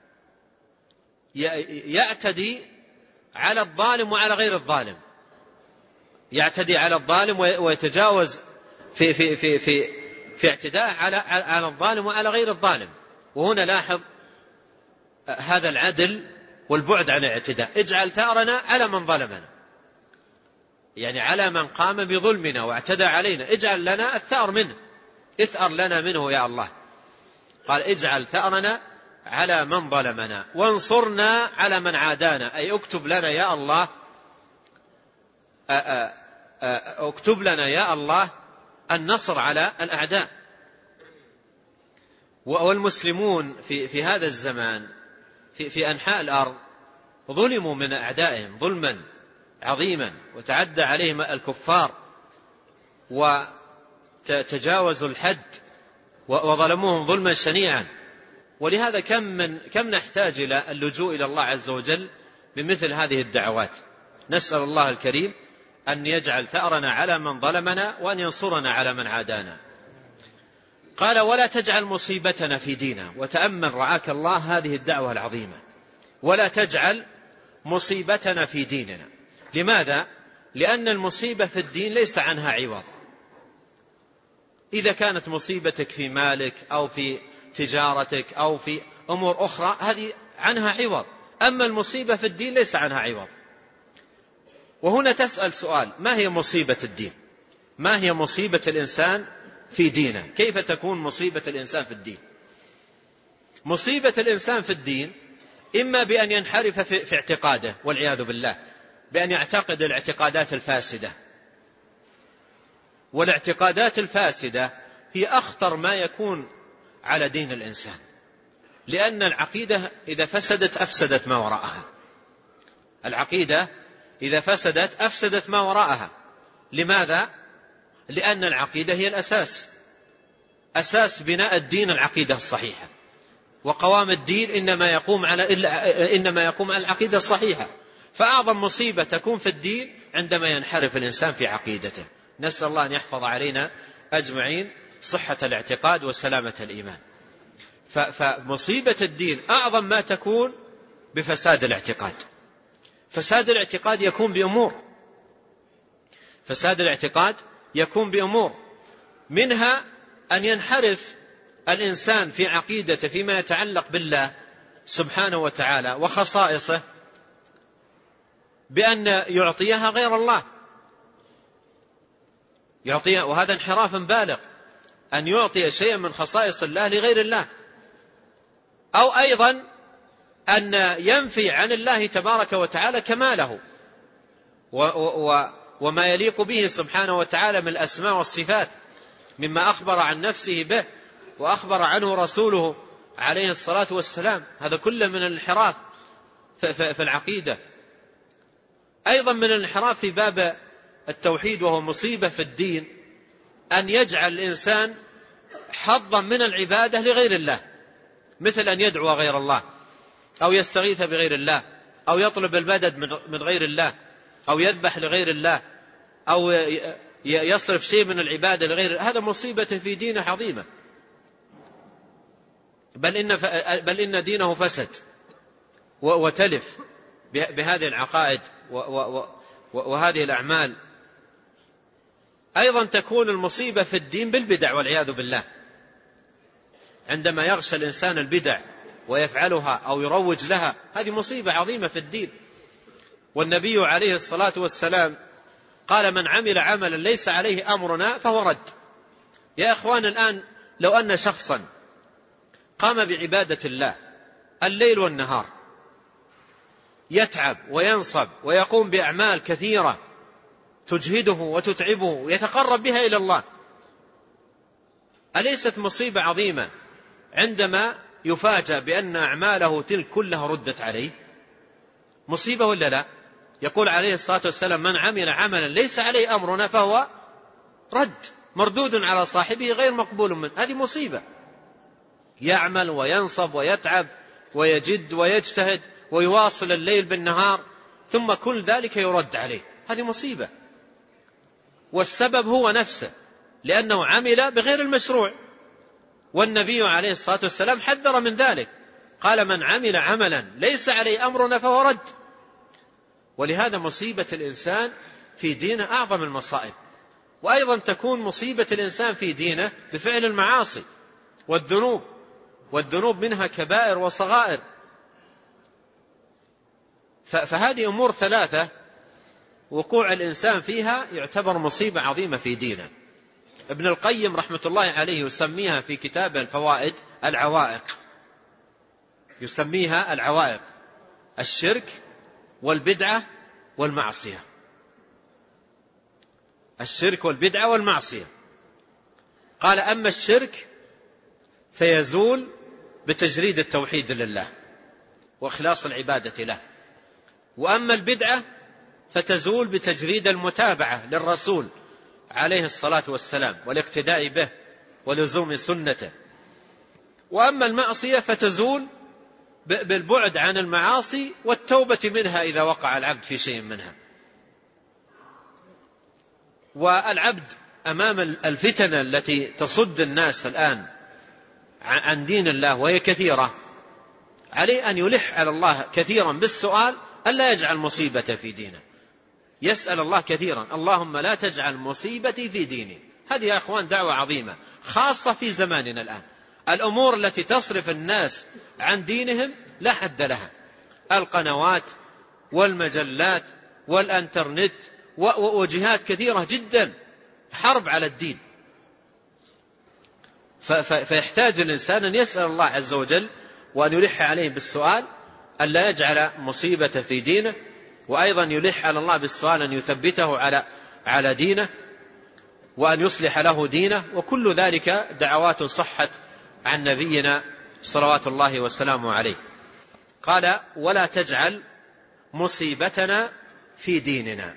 يعتدي على الظالم وعلى غير الظالم، يعتدي على الظالم ويتجاوز في في في في في اعتداء على على الظالم وعلى غير الظالم. وهنا لاحظ هذا العدل والبعد عن الاعتداء. اجعل ثارنا على من ظلمنا، يعني على من قام بظلمنا واعتدى علينا، اجعل لنا الثأر منه، اثأر لنا منه يا الله. قال اجعل ثأرنا على من ظلمنا وانصرنا على من عادانا، أي اكتب لنا يا الله اكتب لنا يا الله النصر على الأعداء. والمسلمون في في هذا الزمان في في أنحاء الأرض ظلموا من أعدائهم ظلما عظيما، وتعدى عليهم الكفار وتجاوزوا الحد وظلموهم ظلما شنيعا. ولهذا كم من كم نحتاج إلى اللجوء إلى الله عز وجل بمثل هذه الدعوات. نسأل الله الكريم أن يجعل ثأرنا على من ظلمنا وأن ينصرنا على من عادانا. قال ولا تجعل مصيبتنا في ديننا. وتأمل رعاك الله هذه الدعوة العظيمة، ولا تجعل مصيبتنا في ديننا. لماذا؟ لأن المصيبة في الدين ليس عنها عوض. إذا كانت مصيبتك في مالك أو في تجارتك أو في أمور أخرى هذه عنها عوض، أما المصيبة في الدين ليس عنها عوض. وهنا تسأل سؤال: ما هي مصيبة الدين؟ ما هي مصيبة الإنسان في دينه؟ كيف تكون مصيبة الإنسان في الدين؟ مصيبة الإنسان في الدين إما بأن ينحرف في اعتقاده والعياذ بالله، بأن يعتقد الاعتقادات الفاسدة، والاعتقادات الفاسدة هي أخطر ما يكون على دين الإنسان، لأن العقيدة إذا فسدت أفسدت ما وراءها. العقيدة إذا فسدت أفسدت ما وراءها. لماذا؟ لأن العقيدة هي الأساس، أساس بناء الدين العقيدة الصحيحة، وقوام الدين إنما يقوم على إنما يقوم على العقيدة الصحيحة. فأعظم مصيبة تكون في الدين عندما ينحرف الإنسان في عقيدته. نسأل الله أن يحفظ علينا أجمعين صحة الاعتقاد وسلامة الإيمان. فمصيبة الدين أعظم ما تكون بفساد الاعتقاد. فساد الاعتقاد يكون بأمور فساد الاعتقاد يكون بأمور منها أن ينحرف الإنسان في عقيدته فيما يتعلق بالله سبحانه وتعالى وخصائصه بأن يعطيها غير الله، يعطيها، وهذا انحراف بالغ، أن يعطي شيئا من خصائص الله لغير الله. أو أيضا أن ينفي عن الله تبارك وتعالى كماله وما يليق به سبحانه وتعالى من الأسماء والصفات مما أخبر عن نفسه به وأخبر عنه رسوله عليه الصلاة والسلام. هذا كله من الانحراف في العقيدة. أيضا من الانحراف في باب التوحيد، وهو مصيبة في الدين، أن يجعل الإنسان حظا من العبادة لغير الله، مثل أن يدعو غير الله، أو يستغيث بغير الله، أو يطلب المدد من غير الله، أو يذبح لغير الله، أو يصرف شيء من العبادة لغير الله. هذا مصيبة في دينه عظيمة، بل إن, بل إن دينه فسد وتلف بهذه العقائد وهذه الأعمال. أيضا تكون المصيبة في الدين بالبدع والعياذ بالله، عندما يغشى الإنسان البدع ويفعلها أو يروج لها، هذه مصيبة عظيمة في الدين. والنبي عليه الصلاة والسلام قال: من عمل عملا ليس عليه أمرنا فهو رد. يا أخوان، الآن لو أن شخصا قام بعبادة الله الليل والنهار، يتعب وينصب ويقوم بأعمال كثيرة تجهده وتتعبه ويتقرب بها إلى الله، أليست مصيبة عظيمة عندما يفاجأ بأن أعماله تلك كلها ردت عليه؟ مصيبة ولا لا؟ يقول عليه الصلاة والسلام: من عمل عملا ليس عليه أمرنا فهو رد، مردود على صاحبه غير مقبول منه. هذه مصيبة. يعمل وينصب ويتعب ويجد ويجتهد ويواصل الليل بالنهار، ثم كل ذلك يرد عليه. هذه مصيبة، والسبب هو نفسه، لأنه عمل بغير المشروع. والنبي عليه الصلاة والسلام حذر من ذلك، قال: من عمل عملا ليس عليه أمرنا فهو رد. ولهذا مصيبة الإنسان في دينه أعظم المصائب. وأيضا تكون مصيبة الإنسان في دينه بفعل المعاصي والذنوب، والذنوب منها كبائر وصغائر. فهذه أمور ثلاثة وقوع الإنسان فيها يعتبر مصيبة عظيمة في دينه. ابن القيم رحمة الله عليه يسميها في كتابه الفوائد العوائق، يسميها العوائق: الشرك والبدعة والمعصية. الشرك والبدعة والمعصية. قال: أما الشرك فيزول بتجريد التوحيد لله وإخلاص العبادة له، وأما البدعة فتزول بتجريد المتابعة للرسول عليه الصلاة والسلام والاقتداء به ولزوم سنته، وأما المعصية فتزول بالبعد عن المعاصي والتوبة منها إذا وقع العبد في شيء منها. والعبد أمام الفتن التي تصد الناس الآن عن دين الله وهي كثيرة، عليه أن يلح على الله كثيرا بالسؤال ألا يجعل مصيبة في دينه. يسأل الله كثيرا: اللهم لا تجعل مصيبتي في ديني. هذه يا أخوان دعوة عظيمة، خاصة في زماننا الآن. الأمور التي تصرف الناس عن دينهم لا حد لها، القنوات والمجلات والانترنت وجهات كثيرة جدا حرب على الدين. فيحتاج الإنسان أن يسأل الله عز وجل وأن يلح عليه بالسؤال أن لا يجعل مصيبة في دينه، وأيضا يلح على الله بالسؤال أن يثبته على على دينه وأن يصلح له دينه. وكل ذلك دعوات صحت عن نبينا صلوات الله وسلامه عليه. قال ولا تجعل مصيبتنا في ديننا.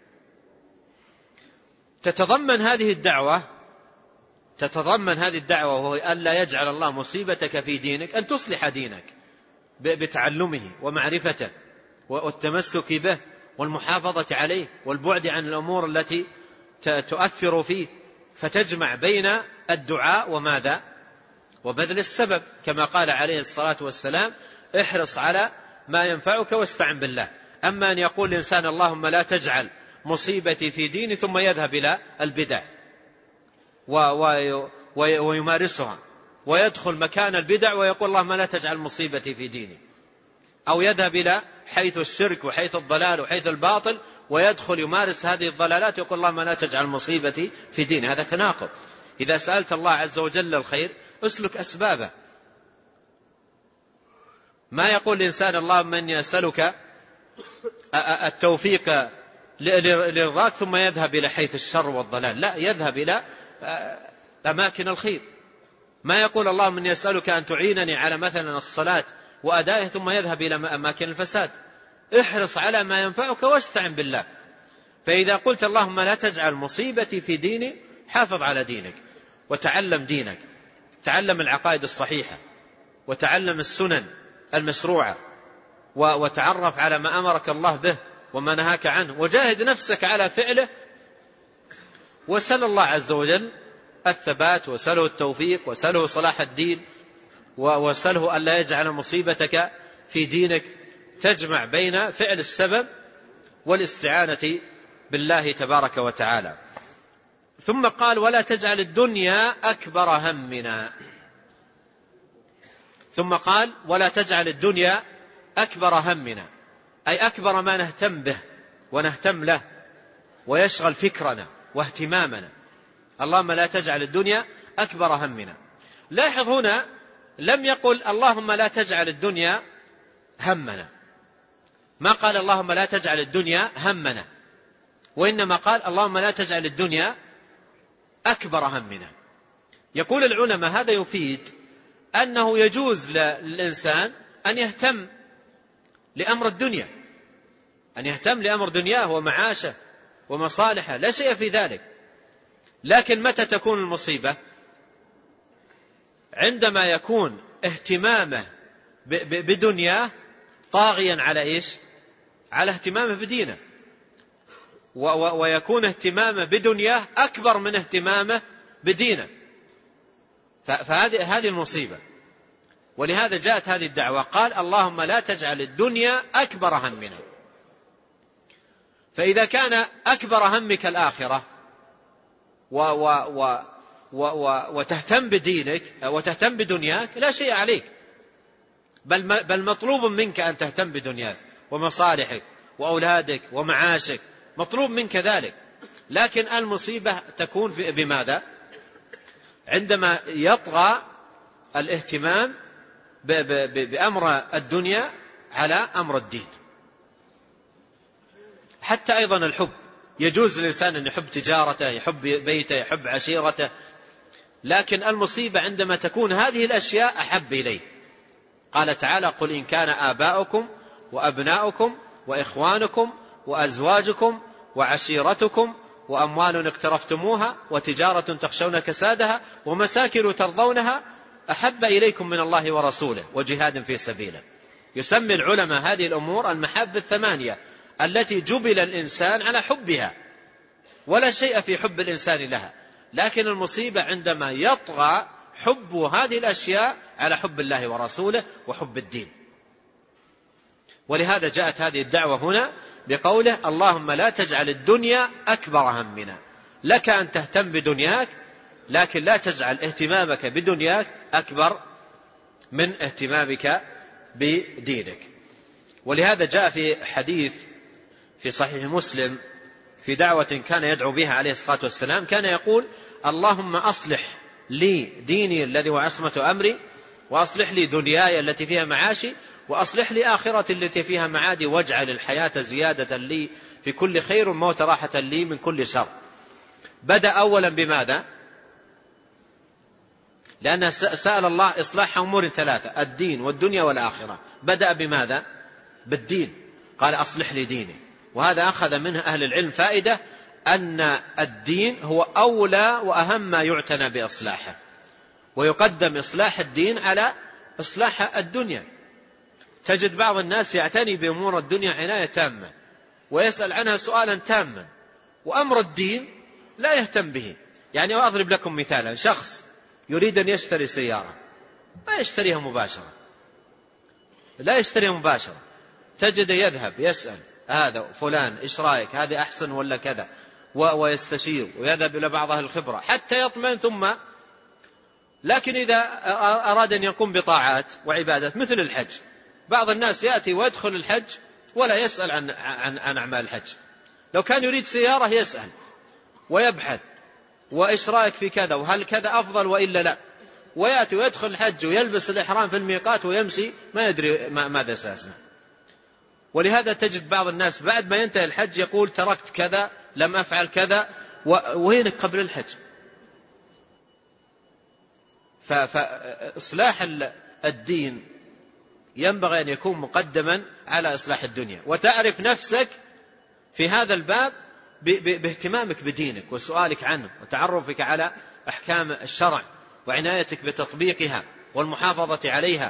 تتضمن هذه الدعوة تتضمن هذه الدعوة وهو أن لا يجعل الله مصيبتك في دينك، أن تصلح دينك بتعلمه ومعرفته والتمسك به والمحافظة عليه والبعد عن الأمور التي تؤثر فيه، فتجمع بين الدعاء وماذا؟ وبذل السبب، كما قال عليه الصلاة والسلام احرص على ما ينفعك واستعن بالله. أما أن يقول الإنسان اللهم لا تجعل مصيبتي في ديني ثم يذهب إلى البدع ويمارسها ويدخل مكان البدع ويقول اللهم لا تجعل مصيبتي في ديني، أو يذهب إلى حيث الشرك وحيث الضلال وحيث الباطل ويدخل يمارس هذه الضلالات ويقول اللهم لا تجعل مصيبتي في ديني. هذا تناقض. إذا سألت الله عز وجل الخير اسلك أسبابه. ما يقول الإنسان اللهم إني يسألك التوفيق لرضاك ثم يذهب إلى حيث الشر والضلال، لا، يذهب إلى أماكن الخير. ما يقول اللهم إني أسألك أن تعينني على مثلا الصلاة وأدائه ثم يذهب إلى أماكن الفساد. احرص على ما ينفعك واستعن بالله. فإذا قلت اللهم لا تجعل مصيبتي في ديني، حافظ على دينك وتعلم دينك، تعلم العقائد الصحيحة وتعلم السنن المشروعة وتعرف على ما أمرك الله به وما نهاك عنه، وجاهد نفسك على فعله، وسل الله عز وجل الثبات وسله التوفيق وسله صلاح الدين وسله أن لا يجعل مصيبتك في دينك. تجمع بين فعل السبب والاستعانة بالله تبارك وتعالى. ثم قال ولا تجعل الدنيا أكبر همنا. ثم قال ولا تجعل الدنيا أكبر همنا، أي أكبر ما نهتم به ونهتم له ويشغل فكرنا واهتمامنا. اللهم لا تجعل الدنيا أكبر همنا. لاحظ هنا لم يقل اللهم لا تجعل الدنيا همنا، ما قال اللهم لا تجعل الدنيا همنا، وإنما قال اللهم لا تجعل الدنيا أكبر همنا. يقول العلماء هذا يفيد أنه يجوز للإنسان أن يهتم لأمر الدنيا، أن يهتم لأمر دنياه ومعاشه ومصالحه، لا شيء في ذلك. لكن متى تكون المصيبة؟ عندما يكون اهتمامه بدنياه طاغيا على إيش؟ على اهتمامه بدينه، ويكون اهتمامه بدنياه أكبر من اهتمامه بدينه، فهذه هذه المصيبة. ولهذا جاءت هذه الدعوة، قال اللهم لا تجعل الدنيا أكبر همنا. فإذا كان أكبر همك الآخرة و و و و و وتهتم بدينك وتهتم بدنياك لا شيء عليك، بل بل مطلوب منك أن تهتم بدنياك ومصالحك وأولادك ومعاشك، مطلوب منك ذلك. لكن المصيبة تكون بماذا؟ عندما يطغى الاهتمام بأمر الدنيا على أمر الدين. حتى أيضا الحب، يجوز للإنسان أن يحب تجارته، يحب بيته، يحب عشيرته، لكن المصيبة عندما تكون هذه الأشياء أحب إليه. قال تعالى قل إن كان آباؤكم وأبناؤكم وإخوانكم وأزواجكم وعشيرتكم وأموال اقترفتموها وتجارة تخشون كسادها ومساكن ترضونها أحب إليكم من الله ورسوله وجهاد في سبيله. يسمي العلماء هذه الأمور المحاب الثمانية التي جبل الإنسان على حبها، ولا شيء في حب الإنسان لها، لكن المصيبة عندما يطغى حب هذه الأشياء على حب الله ورسوله وحب الدين. ولهذا جاءت هذه الدعوة هنا بقوله اللهم لا تجعل الدنيا أكبر همنا. لك أن تهتم بدنياك، لكن لا تجعل اهتمامك بدنياك أكبر من اهتمامك بدينك. ولهذا جاء في حديث في صحيح مسلم في دعوة كان يدعو بها عليه الصلاة والسلام، كان يقول اللهم أصلح لي ديني الذي هو عصمة أمري وأصلح لي دنياي التي فيها معاشي، وأصلح لي آخرتي التي فيها معادي، واجعل الحياة زيادة لي في كل خير والموت راحة لي من كل شر. بدأ أولا بماذا؟ لأنه سأل الله إصلاح أمور ثلاثة: الدين والدنيا والآخرة. بدأ بماذا؟ بالدين، قال أصلح لي ديني. وهذا أخذ منه أهل العلم فائدة، أن الدين هو أولى وأهم ما يعتنى بإصلاحه، ويقدم إصلاح الدين على إصلاح الدنيا. تجد بعض الناس يعتني بأمور الدنيا عناية تامة ويسأل عنها سؤالا تاما، وأمر الدين لا يهتم به. يعني أضرب لكم مثالا: شخص يريد أن يشتري سيارة، ما يشتريها مباشرة، لا يشتريها مباشرة، تجد يذهب يسأل هذا فلان إيش رأيك، هذه أحسن ولا كذا، ويستشير ويذهب إلى بعض أهل الخبرة حتى يطمئن. ثم لكن إذا أراد أن يقوم بطاعات وعبادات مثل الحج، بعض الناس يأتي ويدخل الحج ولا يسأل عن, عن, عن أعمال الحج. لو كان يريد سيارة يسأل ويبحث، وإيش رأيك في كذا، وهل كذا أفضل وإلا لا، ويأتي ويدخل الحج ويلبس الإحرام في الميقات ويمشي ما يدري ماذا سيصنع. ولهذا تجد بعض الناس بعد ما ينتهي الحج يقول تركت كذا، لم أفعل كذا، وينك قبل الحج. فإصلاح الدين ينبغي أن يكون مقدما على إصلاح الدنيا. وتعرف نفسك في هذا الباب باهتمامك بدينك وسؤالك عنه وتعرفك على أحكام الشرع وعنايتك بتطبيقها والمحافظة عليها.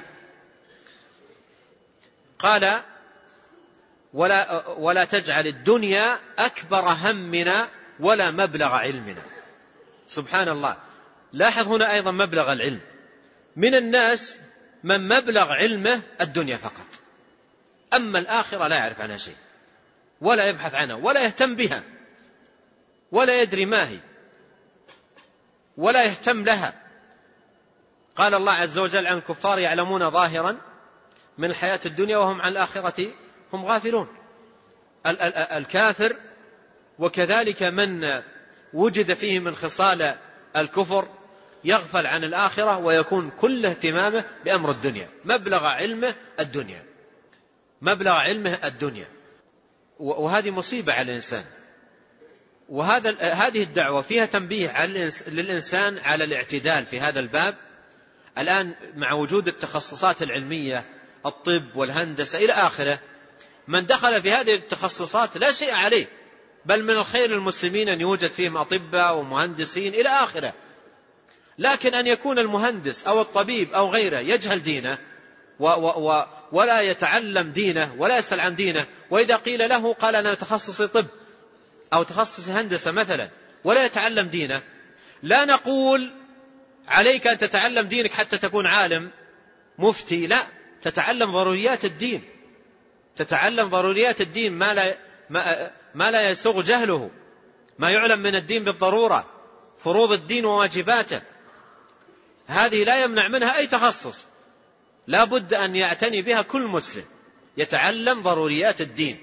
قال: ولا, ولا تجعل الدنيا أكبر همنا ولا مبلغ علمنا. سبحان الله، لاحظ هنا أيضا مبلغ العلم. من الناس من مبلغ علمه الدنيا فقط، أما الآخرة لا يعرف عنها شيء ولا يبحث عنها ولا يهتم بها ولا يدري ما هي ولا يهتم لها. قال الله عز وجل عن الكفار: يعلمون ظاهرا من الحياة الدنيا وهم عن الآخرة هم غافلون. الكافر وكذلك من وجد فيه من خصال الكفر يغفل عن الآخرة ويكون كل اهتمامه بأمر الدنيا. مبلغ علمه الدنيا، مبلغ علمه الدنيا، وهذه مصيبة على الإنسان. وهذا هذه الدعوة فيها تنبيه للإنسان على الاعتدال في هذا الباب. الآن مع وجود التخصصات العلمية، الطب والهندسة إلى آخره، من دخل في هذه التخصصات لا شيء عليه، بل من الخير المسلمين أن يوجد فيهم أطباء ومهندسين إلى آخره. لكن أن يكون المهندس أو الطبيب أو غيره يجهل دينه و و و ولا يتعلم دينه ولا يسأل عن دينه، وإذا قيل له قال أنا تخصصي طب أو تخصصي هندسة مثلا، ولا يتعلم دينه، لا نقول عليك أن تتعلم دينك حتى تكون عالم مفتي، لا، تتعلم ضروريات الدين، تتعلم ضروريات الدين، ما لا, ما, ما لا يسوغ جهله، ما يعلم من الدين بالضرورة، فروض الدين وواجباته، هذه لا يمنع منها أي تخصص، لا بد أن يعتني بها كل مسلم، يتعلم ضروريات الدين.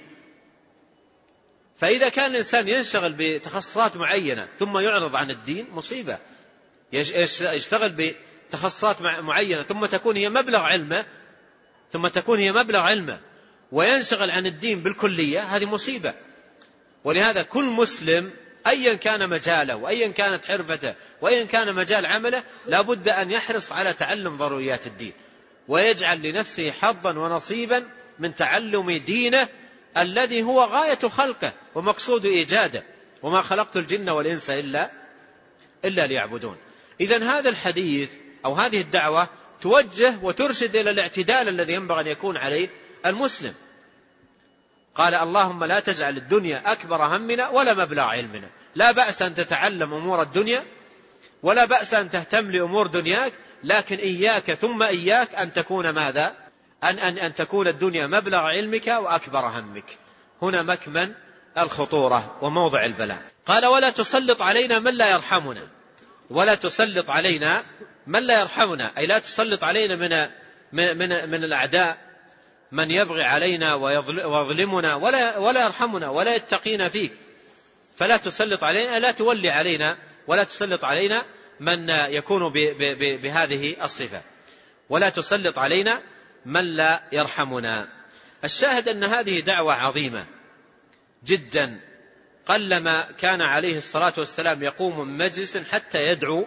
فإذا كان الإنسان ينشغل بتخصصات معينة ثم يعرض عن الدين مصيبة، يشتغل بتخصصات معينة ثم تكون هي مبلغ علمه ثم تكون هي مبلغ علمه وينشغل عن الدين بالكلية، هذه مصيبة. ولهذا كل مسلم أيا كان مجاله وأيا كانت حرفته وأيا كان مجال عمله لا بد أن يحرص على تعلم ضروريات الدين، ويجعل لنفسه حظا ونصيبا من تعلم دينه الذي هو غاية خلقه ومقصود إيجاده، وما خلقت الجن والإنس إلا, إلا ليعبدون. إذن هذا الحديث أو هذه الدعوة توجه وترشد إلى الاعتدال الذي ينبغي أن يكون عليه المسلم. قال: اللهم لا تجعل الدنيا أكبر همنا ولا مبلغ علمنا. لا بأس أن تتعلم أمور الدنيا ولا بأس أن تهتم لأمور دنياك، لكن إياك ثم إياك أن تكون ماذا؟ أن, أن, أن تكون الدنيا مبلغ علمك وأكبر همك. هنا مكمن الخطورة وموضع البلاء. قال: ولا تسلط علينا من لا يرحمنا. ولا تسلط علينا من لا يرحمنا، أي لا تسلط علينا من, من, من الأعداء من يبغي علينا ويظلمنا ولا, ولا يرحمنا ولا يتقينا فيك. فلا تسلط علينا، لا تولي علينا ولا تسلط علينا من يكون ب ب ب بهذه الصفة. ولا تسلط علينا من لا يرحمنا. الشاهد أن هذه دعوة عظيمة جدا، قلما كان عليه الصلاة والسلام يقوم من مجلس حتى يدعو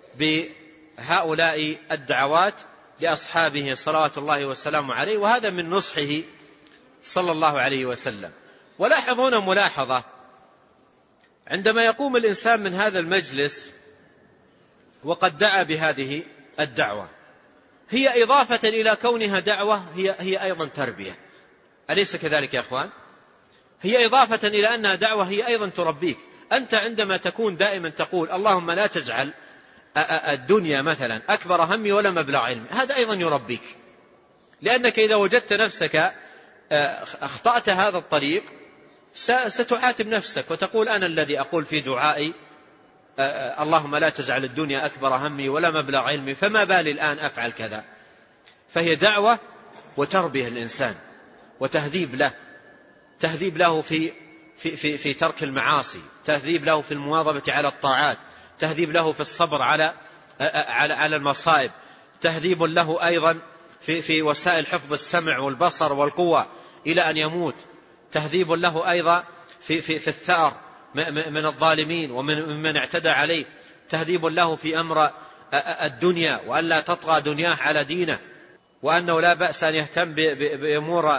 بهؤلاء الدعوات لأصحابه صلوات الله وسلامه عليه، وهذا من نصحه صلى الله عليه وسلم. ولاحظون ملاحظة، عندما يقوم الإنسان من هذا المجلس وقد دعا بهذه الدعوة، هي إضافة إلى كونها دعوة هي, هي أيضا تربية، أليس كذلك يا أخوان؟ هي إضافة إلى أنها دعوة هي أيضا تربيك. أنت عندما تكون دائما تقول اللهم لا تجعل الدنيا مثلا أكبر همي ولا مبلغ علمي، هذا أيضا يربيك، لأنك إذا وجدت نفسك أخطأت هذا الطريق ستعاتب نفسك وتقول أنا الذي أقول في دعائي اللهم لا تجعل الدنيا أكبر همي ولا مبلغ علمي، فما بالي الآن أفعل كذا. فهي دعوة وتربية الإنسان وتهذيب له، تهذيب له في, في, في, في ترك المعاصي، تهذيب له في المواظبة على الطاعات، تهذيب له في الصبر على, على, على المصائب، تهذيب له أيضا في, في وسائل حفظ السمع والبصر والقوة إلى أن يموت، تهذيب له أيضا في, في, في الثأر من الظالمين ومن من اعتدى عليه، تهذيب له في أمر الدنيا وأن لا تطغى دنياه على دينه، وأنه لا بأس أن يهتم بأمور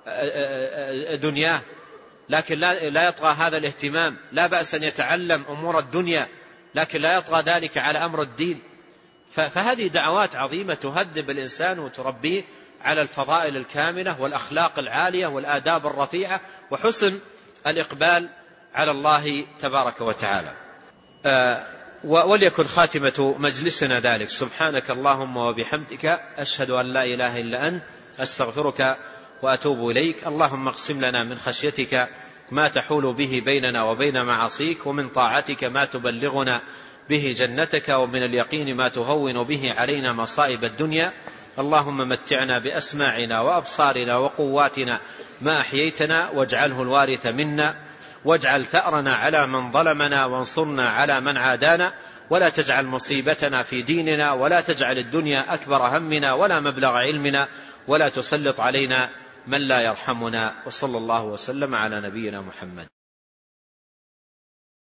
دنياه لكن لا يطغى هذا الاهتمام، لا بأس أن يتعلم أمور الدنيا لكن لا يطغى ذلك على أمر الدين. فهذه دعوات عظيمة تهذب الإنسان وتربيه على الفضائل الكاملة والأخلاق العالية والآداب الرفيعة وحسن الإقبال على الله تبارك وتعالى. آه وليكن خاتمة مجلسنا ذلك. سبحانك اللهم وبحمدك أشهد أن لا إله إلا أنت أستغفرك وأتوب إليك. اللهم اقسم لنا من خشيتك ما تحول به بيننا وبين معاصيك، ومن طاعتك ما تبلغنا به جنتك، ومن اليقين ما تهون به علينا مصائب الدنيا. اللهم متعنا بأسماعنا وأبصارنا وقواتنا ما أحييتنا، واجعله الوارث منا، واجعل ثأرنا على من ظلمنا، وانصرنا على من عادانا، ولا تجعل مصيبتنا في ديننا، ولا تجعل الدنيا أكبر همنا ولا مبلغ علمنا، ولا تسلط علينا من لا يرحمنا. وصلى الله وسلم على نبينا محمد.